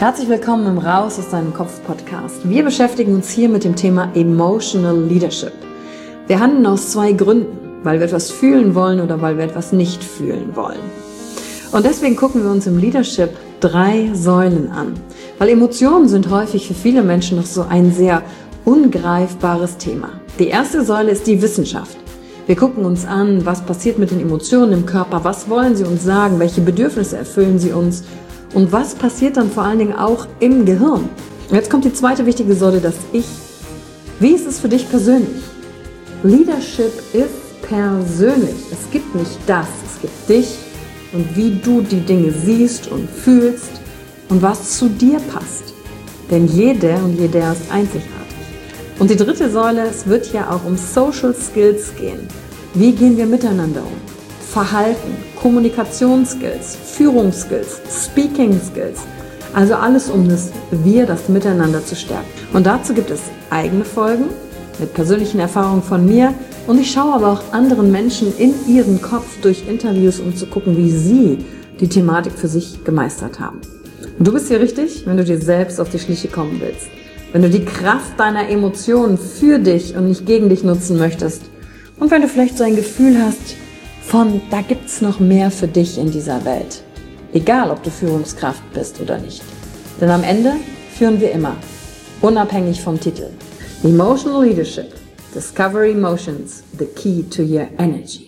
Herzlich willkommen im Raus aus deinem Kopf Podcast. Wir beschäftigen uns hier mit dem Thema Emotional Leadership. Wir handeln aus zwei Gründen, weil wir etwas fühlen wollen oder weil wir etwas nicht fühlen wollen. Und deswegen gucken wir uns im Leadership 3 Säulen an, weil Emotionen sind häufig für viele Menschen noch so ein sehr ungreifbares Thema. Die erste Säule ist die Wissenschaft. Wir gucken uns an, was passiert mit den Emotionen im Körper, was wollen sie uns sagen, welche Bedürfnisse erfüllen sie uns und was passiert dann vor allen Dingen auch im Gehirn. Und jetzt kommt die zweite wichtige Säule, das Ich. Wie ist es für dich persönlich? Leadership ist persönlich. Es gibt nicht das, es gibt dich und wie du die Dinge siehst und fühlst und was zu dir passt. Denn jede und jeder ist einzigartig. Und die dritte Säule, es wird ja auch um Social Skills gehen. Wie gehen wir miteinander um? Verhalten, Kommunikationsskills, Führungsskills, Speaking Skills. Also alles um das Miteinander zu stärken. Und dazu gibt es eigene Folgen mit persönlichen Erfahrungen von mir. Und ich schaue aber auch anderen Menschen in ihren Kopf durch Interviews, um zu gucken, wie sie die Thematik für sich gemeistert haben. Und du bist hier richtig, wenn du dir selbst auf die Schliche kommen willst. Wenn du die Kraft deiner Emotionen für dich und nicht gegen dich nutzen möchtest. Und wenn du vielleicht so ein Gefühl hast von, da gibt's noch mehr für dich in dieser Welt. Egal, ob du Führungskraft bist oder nicht. Denn am Ende führen wir immer, unabhängig vom Titel. Emotional Leadership. Discover Emotions, the key to your energy.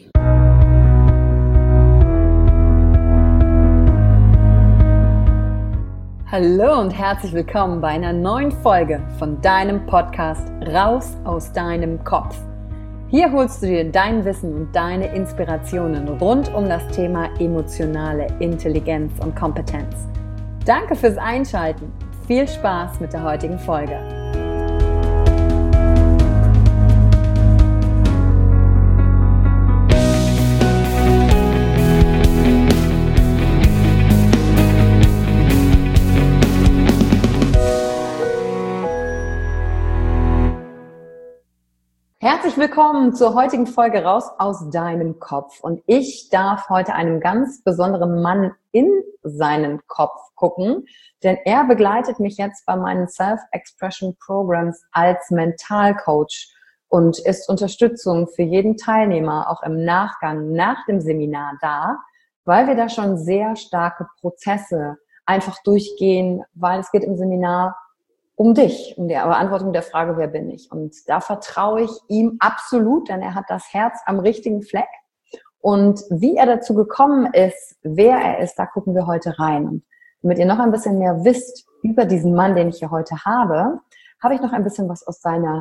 Hallo und herzlich willkommen bei einer neuen Folge von deinem Podcast Raus aus deinem Kopf. Hier holst du dir dein Wissen und deine Inspirationen rund um das Thema emotionale Intelligenz und Kompetenz. Danke fürs Einschalten. Viel Spaß mit der heutigen Folge. Herzlich willkommen zur heutigen Folge Raus aus deinem Kopf. Und ich darf heute einem ganz besonderen Mann in seinen Kopf gucken, denn er begleitet mich jetzt bei meinen Self-Expression Programs als Mentalcoach und ist Unterstützung für jeden Teilnehmer auch im Nachgang nach dem Seminar da, weil wir da schon sehr starke Prozesse einfach durchgehen, weil es geht im Seminar um dich, um die Beantwortung der Frage, wer bin ich? Und da vertraue ich ihm absolut, denn er hat das Herz am richtigen Fleck. Und wie er dazu gekommen ist, wer er ist, da gucken wir heute rein. Und damit ihr noch ein bisschen mehr wisst über diesen Mann, den ich hier heute habe, habe ich noch ein bisschen was aus seinem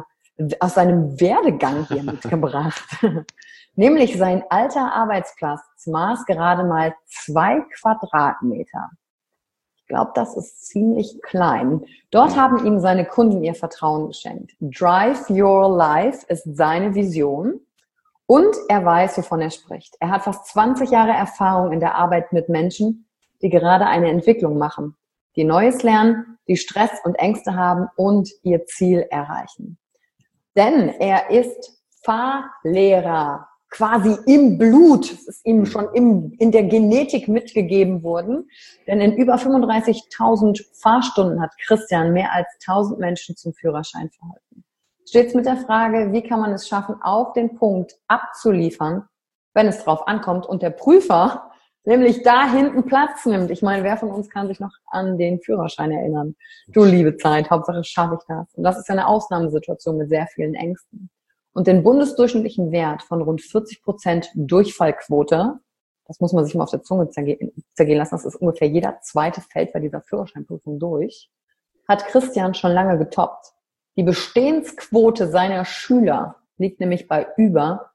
Werdegang hier mitgebracht. Nämlich sein alter Arbeitsplatz maß gerade mal 2 Quadratmeter. Ich glaube, das ist ziemlich klein. Dort haben ihm seine Kunden ihr Vertrauen geschenkt. Drive Your Life ist seine Vision und er weiß, wovon er spricht. Er hat fast 20 Jahre Erfahrung in der Arbeit mit Menschen, die gerade eine Entwicklung machen, die Neues lernen, die Stress und Ängste haben und ihr Ziel erreichen. Denn er ist Fahrlehrer. Quasi im Blut, es ist ihm schon in der Genetik mitgegeben worden, denn in über 35.000 Fahrstunden hat Christian mehr als 1.000 Menschen zum Führerschein verholfen. Stets mit der Frage, wie kann man es schaffen, auf den Punkt abzuliefern, wenn es drauf ankommt und der Prüfer nämlich da hinten Platz nimmt. Ich meine, wer von uns kann sich noch an den Führerschein erinnern? Du liebe Zeit, Hauptsache schaffe ich das. Und das ist ja eine Ausnahmesituation mit sehr vielen Ängsten. Und den bundesdurchschnittlichen Wert von rund 40% Durchfallquote, das muss man sich mal auf der Zunge zergehen lassen, das ist ungefähr jeder zweite fällt bei dieser Führerscheinprüfung durch, hat Christian schon lange getoppt. Die Bestehensquote seiner Schüler liegt nämlich bei über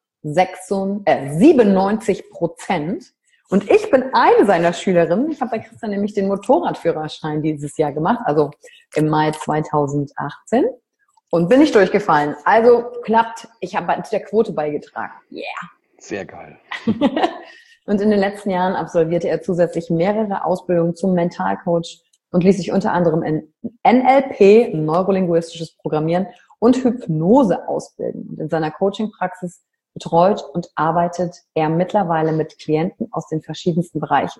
97%. Und ich bin eine seiner Schülerinnen. Ich habe bei Christian nämlich den Motorradführerschein dieses Jahr gemacht, also im Mai 2018. Und bin nicht durchgefallen. Also klappt, ich habe zu der Quote beigetragen. Yeah. Sehr geil. Und in den letzten Jahren absolvierte er zusätzlich mehrere Ausbildungen zum Mentalcoach und ließ sich unter anderem in NLP, neurolinguistisches Programmieren, und Hypnose ausbilden. Und in seiner Coaching-Praxis betreut und arbeitet er mittlerweile mit Klienten aus den verschiedensten Bereichen.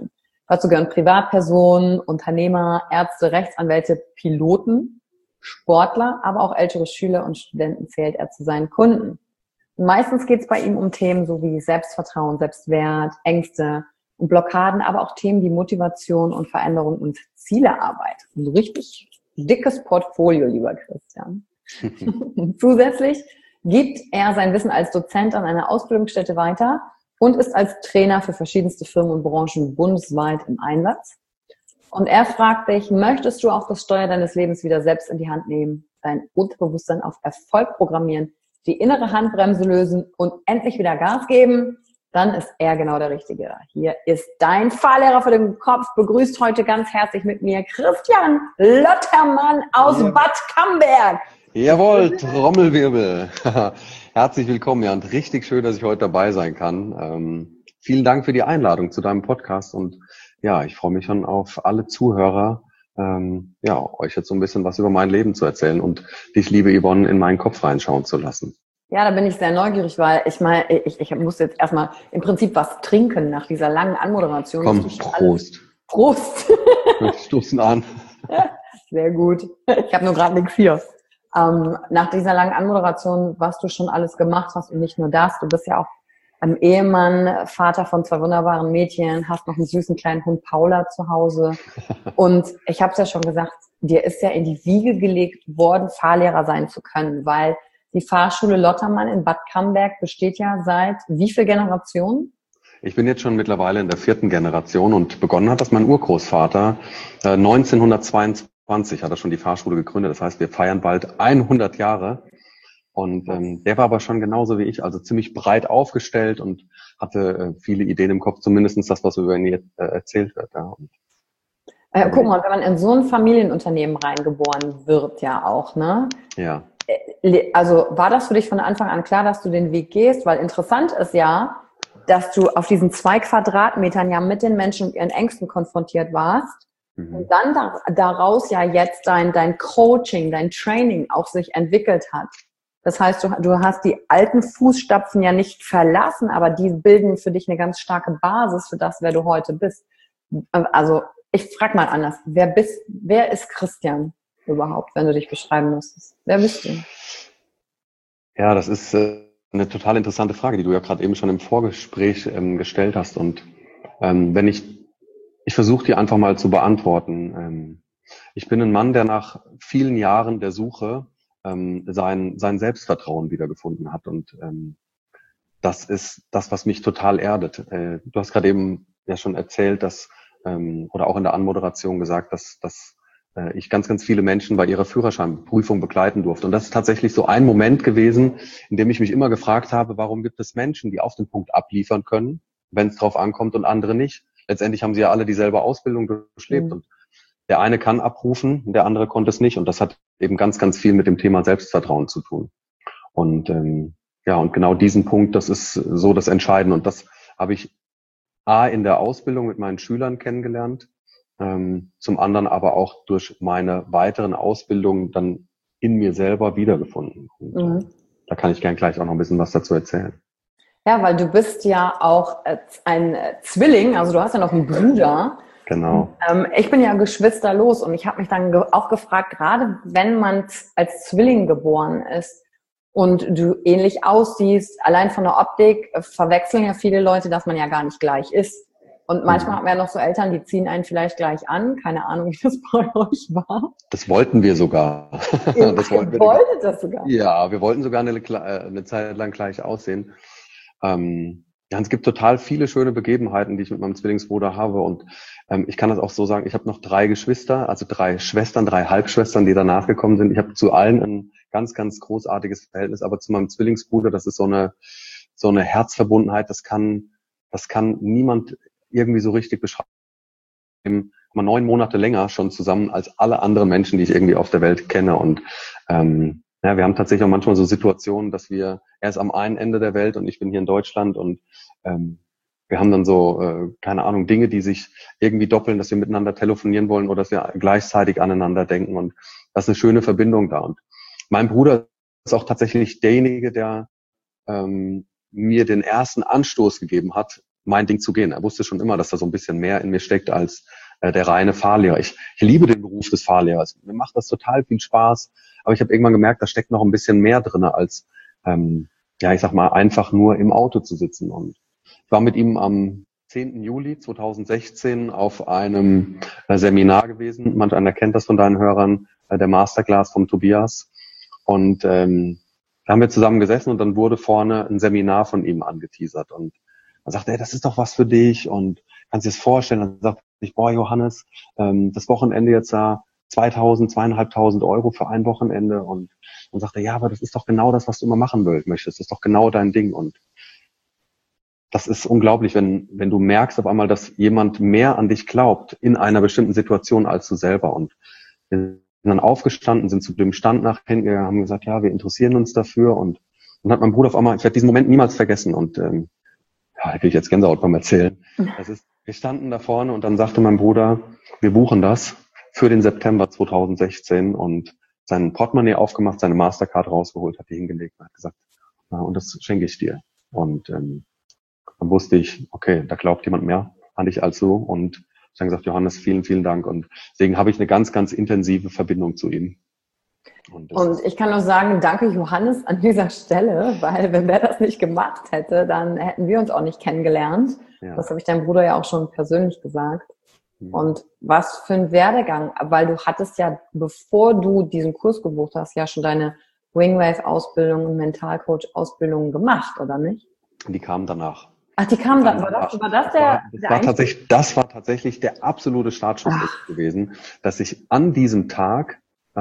Dazu gehören Privatpersonen, Unternehmer, Ärzte, Rechtsanwälte, Piloten, Sportler, aber auch ältere Schüler und Studenten zählt er zu seinen Kunden. Und meistens geht es bei ihm um Themen so wie Selbstvertrauen, Selbstwert, Ängste und Blockaden, aber auch Themen wie Motivation und Veränderung und Zielearbeit. Ein richtig dickes Portfolio, lieber Christian. Zusätzlich gibt er sein Wissen als Dozent an einer Ausbildungsstätte weiter und ist als Trainer für verschiedenste Firmen und Branchen bundesweit im Einsatz. Und er fragt dich, möchtest du auch das Steuer deines Lebens wieder selbst in die Hand nehmen, dein Unterbewusstsein auf Erfolg programmieren, die innere Handbremse lösen und endlich wieder Gas geben? Dann ist er genau der Richtige. Hier ist dein Fahrlehrer für den Kopf. Begrüßt heute ganz herzlich mit mir Christian Lottermann aus Bad Camberg. Jawohl, Trommelwirbel. Herzlich willkommen, ja, und richtig schön, dass ich heute dabei sein kann. Vielen Dank für die Einladung zu deinem Podcast und ja, ich freue mich schon auf alle Zuhörer, euch jetzt so ein bisschen was über mein Leben zu erzählen und dich, liebe Yvonne, in meinen Kopf reinschauen zu lassen. Ja, da bin ich sehr neugierig, weil ich muss jetzt erstmal im Prinzip was trinken nach dieser langen Anmoderation. Komm, Prost. Prost. Wir stoßen an. Sehr gut. Ich habe nur gerade nichts hier. Nach dieser langen Anmoderation, was du schon alles gemacht hast und nicht nur das, du bist ja auch Ehemann, Vater von 2 wunderbaren Mädchen, hast noch einen süßen kleinen Hund Paula zu Hause und ich habe es ja schon gesagt, dir ist ja in die Wiege gelegt worden, Fahrlehrer sein zu können, weil die Fahrschule Lottermann in Bad Camberg besteht ja seit wie viel Generationen? Ich bin jetzt schon mittlerweile in der 4. Generation und begonnen hat das mein Urgroßvater 1922. Hat er schon die Fahrschule gegründet. Das heißt, wir feiern bald 100 Jahre. Und der war aber schon genauso wie ich, also ziemlich breit aufgestellt und hatte viele Ideen im Kopf, zumindest das, was über ihn erzählt wird. Ja. Guck mal, wenn man in so ein Familienunternehmen reingeboren wird, ja auch, ne? Ja. Also war das für dich von Anfang an klar, dass du den Weg gehst? Weil interessant ist ja, dass du auf diesen 2 Quadratmetern ja mit den Menschen und ihren Ängsten konfrontiert warst. Und dann daraus ja jetzt dein Coaching, dein Training auch sich entwickelt hat. Das heißt, du hast die alten Fußstapfen ja nicht verlassen, aber die bilden für dich eine ganz starke Basis für das, wer du heute bist. Also ich frage mal anders, wer ist Christian überhaupt, wenn du dich beschreiben müsstest? Wer bist du? Ja, das ist eine total interessante Frage, die du ja gerade eben schon im Vorgespräch gestellt hast. Und wenn ich versuche die einfach mal zu beantworten. Ich bin ein Mann, der nach vielen Jahren der Suche sein Selbstvertrauen wiedergefunden hat. Und das ist das, was mich total erdet. Du hast gerade eben ja schon erzählt, oder auch in der Anmoderation gesagt, dass ich ganz, ganz viele Menschen bei ihrer Führerscheinprüfung begleiten durfte. Und das ist tatsächlich so ein Moment gewesen, in dem ich mich immer gefragt habe, warum gibt es Menschen, die auf den Punkt abliefern können, wenn es drauf ankommt und andere nicht. Letztendlich haben sie ja alle dieselbe Ausbildung durchlebt und der eine kann abrufen, der andere konnte es nicht und das hat eben ganz, ganz viel mit dem Thema Selbstvertrauen zu tun. Und und genau diesen Punkt, das ist so das Entscheidende und das habe ich in der Ausbildung mit meinen Schülern kennengelernt, zum anderen aber auch durch meine weiteren Ausbildungen dann in mir selber wiedergefunden. Und, da kann ich gern gleich auch noch ein bisschen was dazu erzählen. Ja, weil du bist ja auch ein Zwilling, also du hast ja noch einen Bruder. Genau. Ich bin ja geschwisterlos und ich habe mich dann auch gefragt, gerade wenn man als Zwilling geboren ist und du ähnlich aussiehst, allein von der Optik verwechseln ja viele Leute, dass man ja gar nicht gleich ist. Und manchmal hat man ja noch so Eltern, die ziehen einen vielleicht gleich an. Keine Ahnung, wie das bei euch war. Das wollten wir sogar. Ihr wolltet das sogar? Ja, wir wollten sogar eine Zeit lang gleich aussehen. Es gibt total viele schöne Begebenheiten, die ich mit meinem Zwillingsbruder habe und ich kann das auch so sagen, ich habe noch 3 Geschwister, also 3 Schwestern, 3 Halbschwestern, die danach gekommen sind. Ich habe zu allen ein ganz, ganz großartiges Verhältnis, aber zu meinem Zwillingsbruder, das ist so eine Herzverbundenheit, das kann niemand irgendwie so richtig beschreiben. Wir 9 Monate länger schon zusammen als alle anderen Menschen, die ich irgendwie auf der Welt kenne und wir haben tatsächlich auch manchmal so Situationen, dass er ist am einen Ende der Welt und ich bin hier in Deutschland und wir haben dann so, keine Ahnung, Dinge, die sich irgendwie doppeln, dass wir miteinander telefonieren wollen oder dass wir gleichzeitig aneinander denken und das ist eine schöne Verbindung da. Und mein Bruder ist auch tatsächlich derjenige, der mir den ersten Anstoß gegeben hat, mein Ding zu gehen. Er wusste schon immer, dass da so ein bisschen mehr in mir steckt als der reine Fahrlehrer. Ich liebe den Beruf des Fahrlehrers. Mir macht das total viel Spaß. Aber ich habe irgendwann gemerkt, da steckt noch ein bisschen mehr drinne als, ich sag mal, einfach nur im Auto zu sitzen. Und ich war mit ihm am 10. Juli 2016 auf einem Seminar gewesen. Manch einer kennt das von deinen Hörern, der Masterclass vom Tobias. Und da haben wir zusammen gesessen und dann wurde vorne ein Seminar von ihm angeteasert. Und er sagte, das ist doch was für dich und kannst dir das vorstellen. Dann sagte ich, Johannes, das Wochenende jetzt da 2.500 Euro für ein Wochenende. Und dann sagte er, ja, aber das ist doch genau das, was du immer machen möchtest. Das ist doch genau dein Ding. Und das ist unglaublich, wenn du merkst auf einmal, dass jemand mehr an dich glaubt in einer bestimmten Situation als du selber. Und wir sind dann aufgestanden, sind zu dem Stand nach hinten gegangen, haben gesagt, ja, wir interessieren uns dafür. Und dann hat mein Bruder auf einmal, ich werde diesen Moment niemals vergessen. Und da kriege ich jetzt Gänsehaut beim Erzählen. Wir standen da vorne und dann sagte mein Bruder, wir buchen das für den September 2016 und sein Portemonnaie aufgemacht, seine Mastercard rausgeholt, hat die hingelegt und hat gesagt, und das schenke ich dir. Und dann wusste ich, okay, da glaubt jemand mehr an dich als du. Und ich habe gesagt, Johannes, vielen, vielen Dank. Und deswegen habe ich eine ganz, ganz intensive Verbindung zu ihm. Und ich kann nur sagen, danke Johannes an dieser Stelle, weil wenn der das nicht gemacht hätte, dann hätten wir uns auch nicht kennengelernt. Ja. Das habe ich deinem Bruder ja auch schon persönlich gesagt. Mhm. Und was für ein Werdegang, weil du hattest ja, bevor du diesen Kurs gebucht hast, ja schon deine Wingwave-Ausbildung und Mentalcoach-Ausbildung gemacht, oder nicht? Die kamen danach. Ach, die kamen dann. Das war tatsächlich der absolute Startschuss gewesen, dass ich an diesem Tag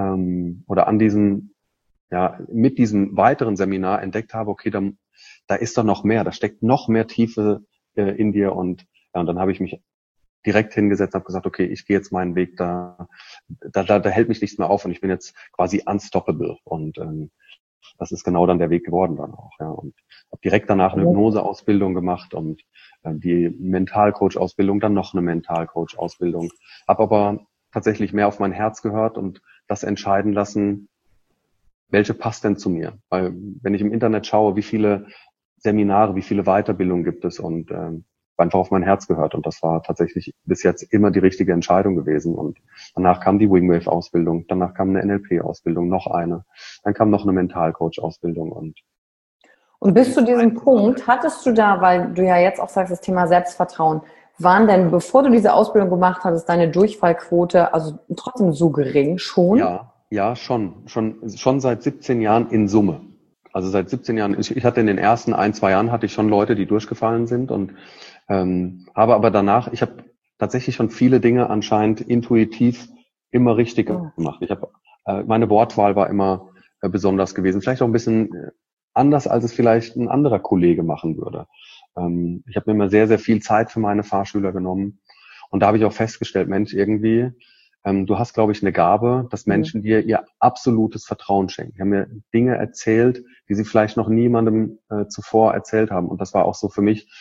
mit diesem weiteren Seminar entdeckt habe, okay, da ist doch noch mehr, da steckt noch mehr Tiefe in dir und dann habe ich mich direkt hingesetzt und habe gesagt, okay, ich gehe jetzt meinen Weg, da hält mich nichts mehr auf und ich bin jetzt quasi unstoppable und das ist genau dann der Weg geworden dann auch, ja, und habe direkt danach eine Hypnoseausbildung gemacht und die Mentalcoach-Ausbildung, dann noch eine Mentalcoach-Ausbildung, habe aber tatsächlich mehr auf mein Herz gehört und das entscheiden lassen, welche passt denn zu mir? Weil wenn ich im Internet schaue, wie viele Seminare, wie viele Weiterbildungen gibt es und einfach auf mein Herz gehört und das war tatsächlich bis jetzt immer die richtige Entscheidung gewesen und danach kam die Wingwave-Ausbildung, danach kam eine NLP-Ausbildung, noch eine, dann kam noch eine Mentalcoach-Ausbildung und bis zu diesem Punkt hattest du da, weil du ja jetzt auch sagst, das Thema Selbstvertrauen, waren denn, bevor du diese Ausbildung gemacht hattest, deine Durchfallquote also trotzdem so gering schon? Ja, schon seit 17 Jahren in Summe. Also seit 17 Jahren, ich hatte in den ersten 1-2 Jahren hatte ich schon Leute, die durchgefallen sind und habe aber danach, ich habe tatsächlich schon viele Dinge anscheinend intuitiv immer richtig gemacht. Ich habe meine Wortwahl war immer besonders gewesen, vielleicht auch ein bisschen anders, als es vielleicht ein anderer Kollege machen würde. Ich habe mir immer sehr, sehr viel Zeit für meine Fahrschüler genommen und da habe ich auch festgestellt, Mensch, irgendwie, du hast, glaube ich, eine Gabe, dass Menschen dir ihr absolutes Vertrauen schenken. Die haben mir Dinge erzählt, die sie vielleicht noch niemandem zuvor erzählt haben. Und das war auch so für mich,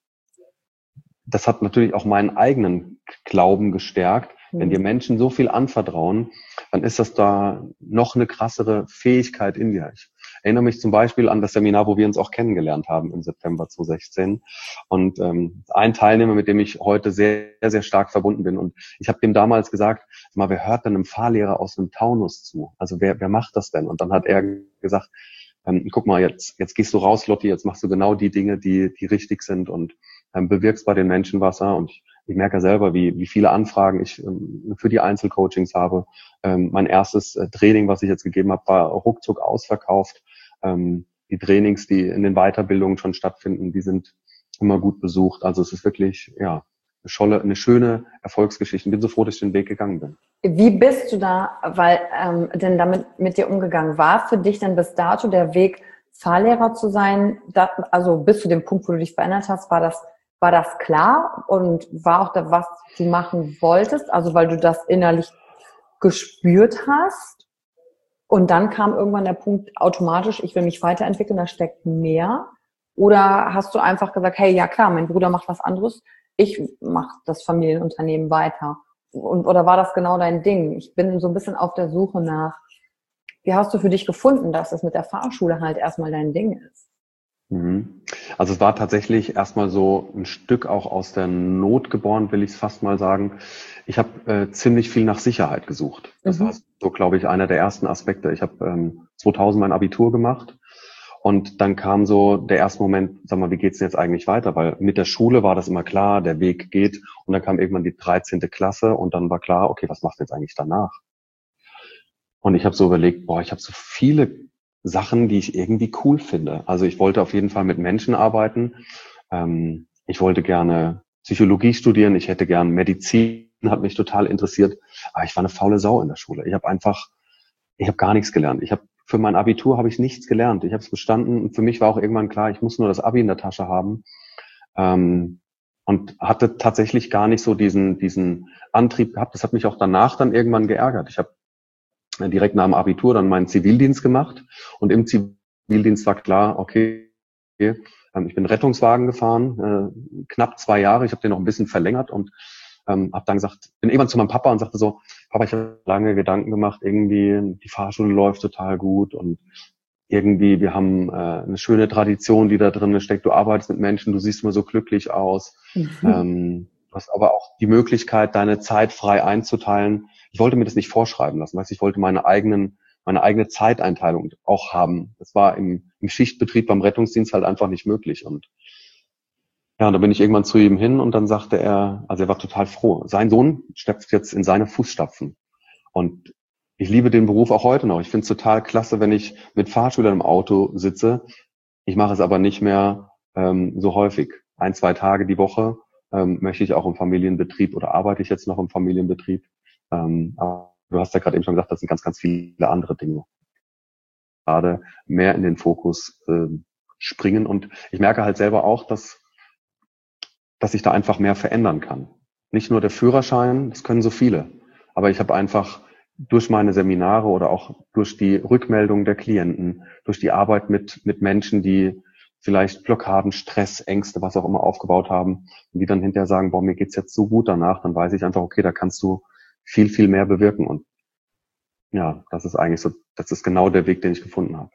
das hat natürlich auch meinen eigenen Glauben gestärkt. Wenn dir Menschen so viel anvertrauen, dann ist das da noch eine krassere Fähigkeit in dir. Ich erinnere mich zum Beispiel an das Seminar, wo wir uns auch kennengelernt haben im September 2016. Und ein Teilnehmer, mit dem ich heute sehr, sehr stark verbunden bin. Und ich habe dem damals gesagt, wer hört denn einem Fahrlehrer aus einem Taunus zu? Also wer macht das denn? Und dann hat er gesagt, guck mal, jetzt gehst du raus, Lotti, jetzt machst du genau die Dinge, die richtig sind und bewirkst bei den Menschen was. Und ich merke ja selber, wie viele Anfragen ich für die Einzelcoachings habe. Mein erstes Training, was ich jetzt gegeben habe, war ruckzuck ausverkauft. Die Trainings, die in den Weiterbildungen schon stattfinden, die sind immer gut besucht. Also es ist wirklich, eine schöne Erfolgsgeschichte. Ich bin so froh, dass ich den Weg gegangen bin. Wie bist du da, denn damit mit dir umgegangen? War für dich denn bis dato der Weg, Fahrlehrer zu sein? Also bis zu dem Punkt, wo du dich verändert hast, war das klar und war auch da, was du machen wolltest? Also weil du das innerlich gespürt hast und dann kam irgendwann der Punkt automatisch, ich will mich weiterentwickeln, da steckt mehr? Oder hast du einfach gesagt, hey, ja klar, mein Bruder macht was anderes, ich mache das Familienunternehmen weiter? Oder war das genau dein Ding? Ich bin so ein bisschen auf der Suche nach, wie hast du für dich gefunden, dass das mit der Fahrschule halt erstmal dein Ding ist? Also es war tatsächlich erstmal so ein Stück auch aus der Not geboren, will ich es fast mal sagen. Ich habe ziemlich viel nach Sicherheit gesucht. Das war so, glaube ich, einer der ersten Aspekte. Ich habe 2000 mein Abitur gemacht und dann kam so der erste Moment, sag mal, wie geht's denn jetzt eigentlich weiter? Weil mit der Schule war das immer klar, der Weg geht und dann kam irgendwann die 13. Klasse und dann war klar, okay, was machst du jetzt eigentlich danach? Und ich habe so überlegt, boah, ich habe so viele Sachen, die ich irgendwie cool finde. Also ich wollte auf jeden Fall mit Menschen arbeiten. Ich wollte gerne Psychologie studieren. Ich hätte gern Medizin, hat mich total interessiert. Aber ich war eine faule Sau in der Schule. Ich habe gar nichts gelernt. Für mein Abitur habe ich nichts gelernt. Ich habe es bestanden und für mich war auch irgendwann klar, ich muss nur das Abi in der Tasche haben. Und hatte tatsächlich gar nicht so diesen Antrieb gehabt. Das hat mich auch danach dann irgendwann geärgert. Ich habe direkt nach dem Abitur dann meinen Zivildienst gemacht und im Zivildienst war klar, okay, ich bin Rettungswagen gefahren, knapp 2 Jahre, ich habe den noch ein bisschen verlängert und habe dann gesagt, bin irgendwann zu meinem Papa und sagte so, Papa, ich habe lange Gedanken gemacht, irgendwie die Fahrschule läuft total gut und irgendwie, wir haben eine schöne Tradition, die da drin steckt, du arbeitest mit Menschen, du siehst immer so glücklich aus, du hast aber auch die Möglichkeit, deine Zeit frei einzuteilen. Ich wollte mir das nicht vorschreiben lassen, weißt, ich wollte meine eigene Zeiteinteilung auch haben. Das war im Schichtbetrieb beim Rettungsdienst halt einfach nicht möglich. Und ja, und da bin ich irgendwann zu ihm hin und dann sagte er, also er war total froh. Sein Sohn stapft jetzt in seine Fußstapfen. Und ich liebe den Beruf auch heute noch. Ich finde es total klasse, wenn ich mit Fahrschülern im Auto sitze. Ich mache es aber nicht mehr so häufig. 1, 2 Tage die Woche möchte ich auch im Familienbetrieb oder arbeite ich jetzt noch im Familienbetrieb. Aber du hast ja gerade eben schon gesagt, das sind ganz, ganz viele andere Dinge. Gerade mehr in den Fokus springen. Und ich merke halt selber auch, dass ich da einfach mehr verändern kann. Nicht nur der Führerschein, das können so viele. Aber ich habe einfach durch meine Seminare oder auch durch die Rückmeldung der Klienten, durch die Arbeit mit Menschen, die vielleicht Blockaden, Stress, Ängste, was auch immer aufgebaut haben, und die dann hinterher sagen, boah, mir geht's jetzt so gut danach, dann weiß ich einfach, okay, da kannst du viel, viel mehr bewirken. Und ja, das ist eigentlich so, das ist genau der Weg, den ich gefunden habe.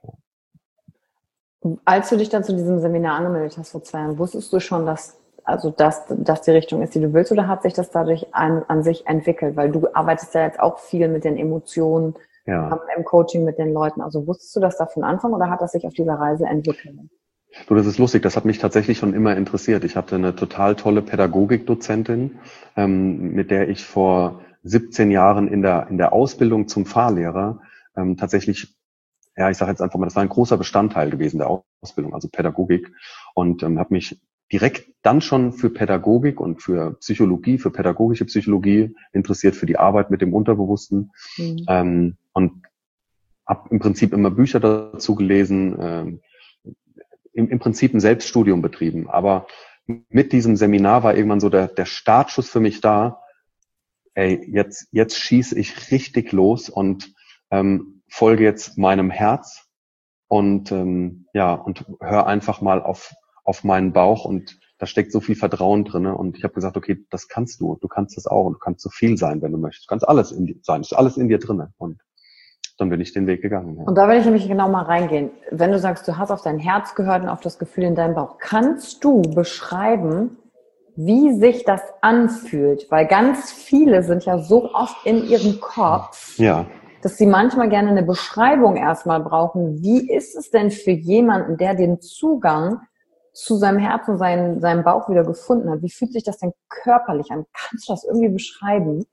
Als du dich dann zu diesem Seminar angemeldet hast vor 2 Jahren, wusstest du schon, dass die Richtung ist, die du willst, oder hat sich das dadurch an sich entwickelt? Weil du arbeitest ja jetzt auch viel mit den Emotionen, im Coaching mit den Leuten. Also wusstest du das da von Anfang oder hat das sich auf dieser Reise entwickelt? Du, das ist lustig, das hat mich tatsächlich schon immer interessiert. Ich hatte eine total tolle Pädagogikdozentin, mit der ich vor 17 Jahren in der Ausbildung zum Fahrlehrer tatsächlich, ja, ich sage jetzt einfach mal, das war ein großer Bestandteil gewesen der Ausbildung, also Pädagogik, und habe mich direkt dann schon für Pädagogik und für Psychologie, für pädagogische Psychologie interessiert, für die Arbeit mit dem Unterbewussten, und habe im Prinzip immer Bücher dazu gelesen, im Prinzip ein Selbststudium betrieben. Aber mit diesem Seminar war irgendwann so der Startschuss für mich da, ey, jetzt schieße ich richtig los und folge jetzt meinem Herz und und hör einfach mal auf meinen Bauch, und da steckt so viel Vertrauen drinne, und ich habe gesagt, okay, das kannst du kannst das auch, und du kannst so viel sein, wenn du möchtest, du kannst alles in dir sein, ist alles in dir drinne, und dann bin ich den Weg gegangen. Ja. Und da will ich nämlich genau mal reingehen. Wenn du sagst, du hast auf dein Herz gehört und auf das Gefühl in deinem Bauch, kannst du beschreiben, wie sich das anfühlt? Weil ganz viele sind ja so oft in ihrem Kopf, dass sie manchmal gerne eine Beschreibung erstmal brauchen. Wie ist es denn für jemanden, der den Zugang zu seinem Herz und seinem Bauch wieder gefunden hat? Wie fühlt sich das denn körperlich an? Kannst du das irgendwie beschreiben?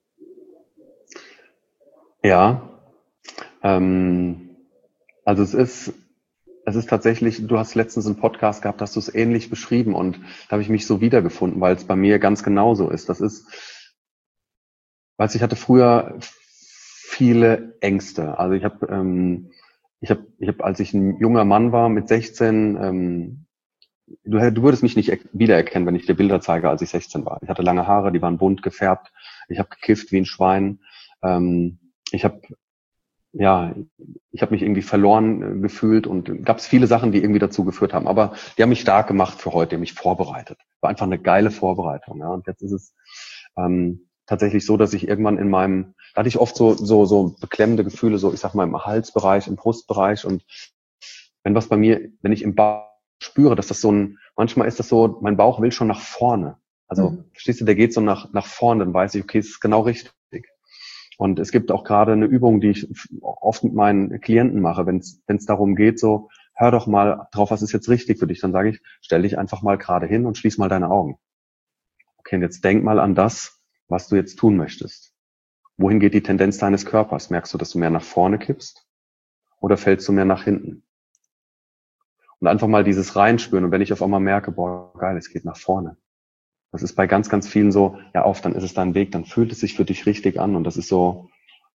Ja, also es ist tatsächlich, du hast letztens einen Podcast gehabt, hast du es ähnlich beschrieben, und da habe ich mich so wiedergefunden, weil es bei mir ganz genauso ist. Das ist, weißt du, ich hatte früher viele Ängste. Also ich habe, als ich ein junger Mann war mit 16, du würdest mich nicht wiedererkennen, wenn ich dir Bilder zeige, als ich 16 war. Ich hatte lange Haare, die waren bunt gefärbt. Ich habe gekifft wie ein Schwein. Ich habe mich irgendwie verloren gefühlt, und gab es viele Sachen, die irgendwie dazu geführt haben. Aber die haben mich stark gemacht für heute, die haben mich vorbereitet. War einfach eine geile Vorbereitung. Ja. Und jetzt ist es tatsächlich so, dass ich irgendwann da hatte ich oft so beklemmende Gefühle, so ich sag mal im Halsbereich, im Brustbereich, und wenn ich im Bauch spüre, dass manchmal ist das so, mein Bauch will schon nach vorne. Also, verstehst du, der geht so nach vorne, dann weiß ich, okay, es ist genau richtig. Und es gibt auch gerade eine Übung, die ich oft mit meinen Klienten mache, wenn es darum geht, so, hör doch mal drauf, was ist jetzt richtig für dich. Dann sage ich, stell dich einfach mal gerade hin und schließ mal deine Augen. Okay, und jetzt denk mal an das, was du jetzt tun möchtest. Wohin geht die Tendenz deines Körpers? Merkst du, dass du mehr nach vorne kippst? Oder fällst du mehr nach hinten? Und einfach mal dieses Reinspüren. Und wenn ich auf einmal merke, boah, geil, es geht nach vorne. Das ist bei ganz, ganz vielen so, ja, dann ist es dein Weg, dann fühlt es sich für dich richtig an. Und das ist so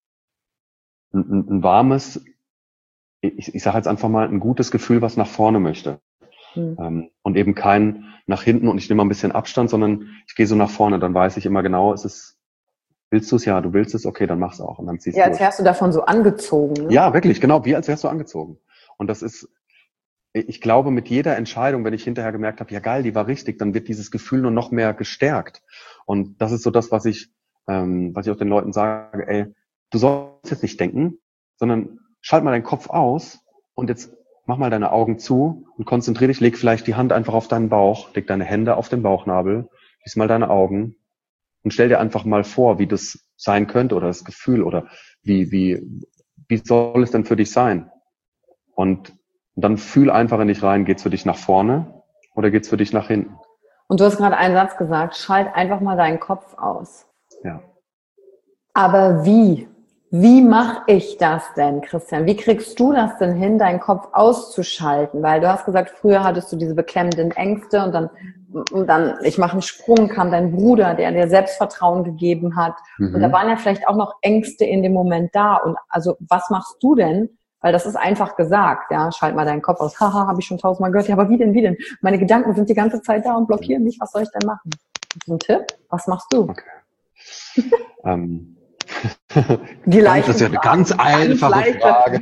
ein warmes, ich sage jetzt einfach mal, ein gutes Gefühl, was nach vorne möchte. Und eben kein nach hinten und ich nehme mal ein bisschen Abstand, sondern ich gehe so nach vorne. Dann weiß ich immer genau, willst du es? Ja, du willst es? Okay, dann mach's auch. Und dann ziehst du. Ja, als wärst du davon so angezogen. Ne? Ja, wirklich, genau, wie als wärst du angezogen. Und das ist, ich glaube, mit jeder Entscheidung, wenn ich hinterher gemerkt habe, ja geil, die war richtig, dann wird dieses Gefühl nur noch mehr gestärkt. Und das ist so das, was ich auch den Leuten sage, ey, du sollst jetzt nicht denken, sondern schalt mal deinen Kopf aus und jetzt mach mal deine Augen zu und konzentrier dich, leg vielleicht die Hand einfach auf deinen Bauch, leg deine Hände auf den Bauchnabel, schließ mal deine Augen und stell dir einfach mal vor, wie das sein könnte oder das Gefühl oder wie soll es denn für dich sein? Und dann fühl einfach in dich rein, geht's für dich nach vorne oder geht's für dich nach hinten? Und du hast gerade einen Satz gesagt, schalt einfach mal deinen Kopf aus. Ja. Aber wie? Wie mache ich das denn, Christian? Wie kriegst du das denn hin, deinen Kopf auszuschalten? Weil du hast gesagt, früher hattest du diese beklemmenden Ängste und dann ich mache einen Sprung, kam dein Bruder, der dir Selbstvertrauen gegeben hat. Und da waren ja vielleicht auch noch Ängste in dem Moment da. Und also was machst du denn? Weil das ist einfach gesagt, ja, schalt mal deinen Kopf aus. Haha, habe ich schon 1000-mal gehört. Ja, aber wie denn? Meine Gedanken sind die ganze Zeit da und blockieren mich. Was soll ich denn machen? So ein Tipp? Was machst du? Okay. Das ist ja eine ganz einfache Frage.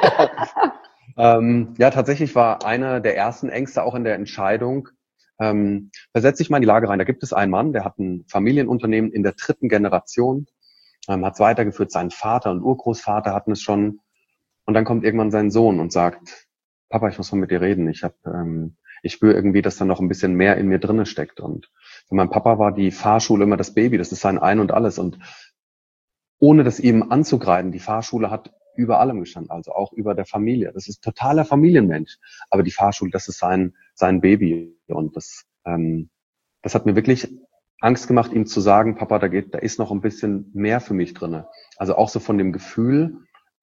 Ja, tatsächlich war einer der ersten Ängste auch in der Entscheidung, versetz dich mal in die Lage rein. Da gibt es einen Mann, der hat ein Familienunternehmen in der 3. Generation, hat es weitergeführt, sein Vater und Urgroßvater hatten es schon. Und dann kommt irgendwann sein Sohn und sagt, Papa, ich muss mal mit dir reden. Ich spüre irgendwie, dass da noch ein bisschen mehr in mir drinne steckt. Und für meinen Papa war die Fahrschule immer das Baby, das ist sein Ein und Alles. Und ohne das ihm anzugreifen, die Fahrschule hat über allem gestanden, also auch über der Familie. Das ist totaler Familienmensch. Aber die Fahrschule, das ist sein Baby. Und das hat mir wirklich Angst gemacht, ihm zu sagen, Papa, da ist noch ein bisschen mehr für mich drinne. Also auch so von dem Gefühl,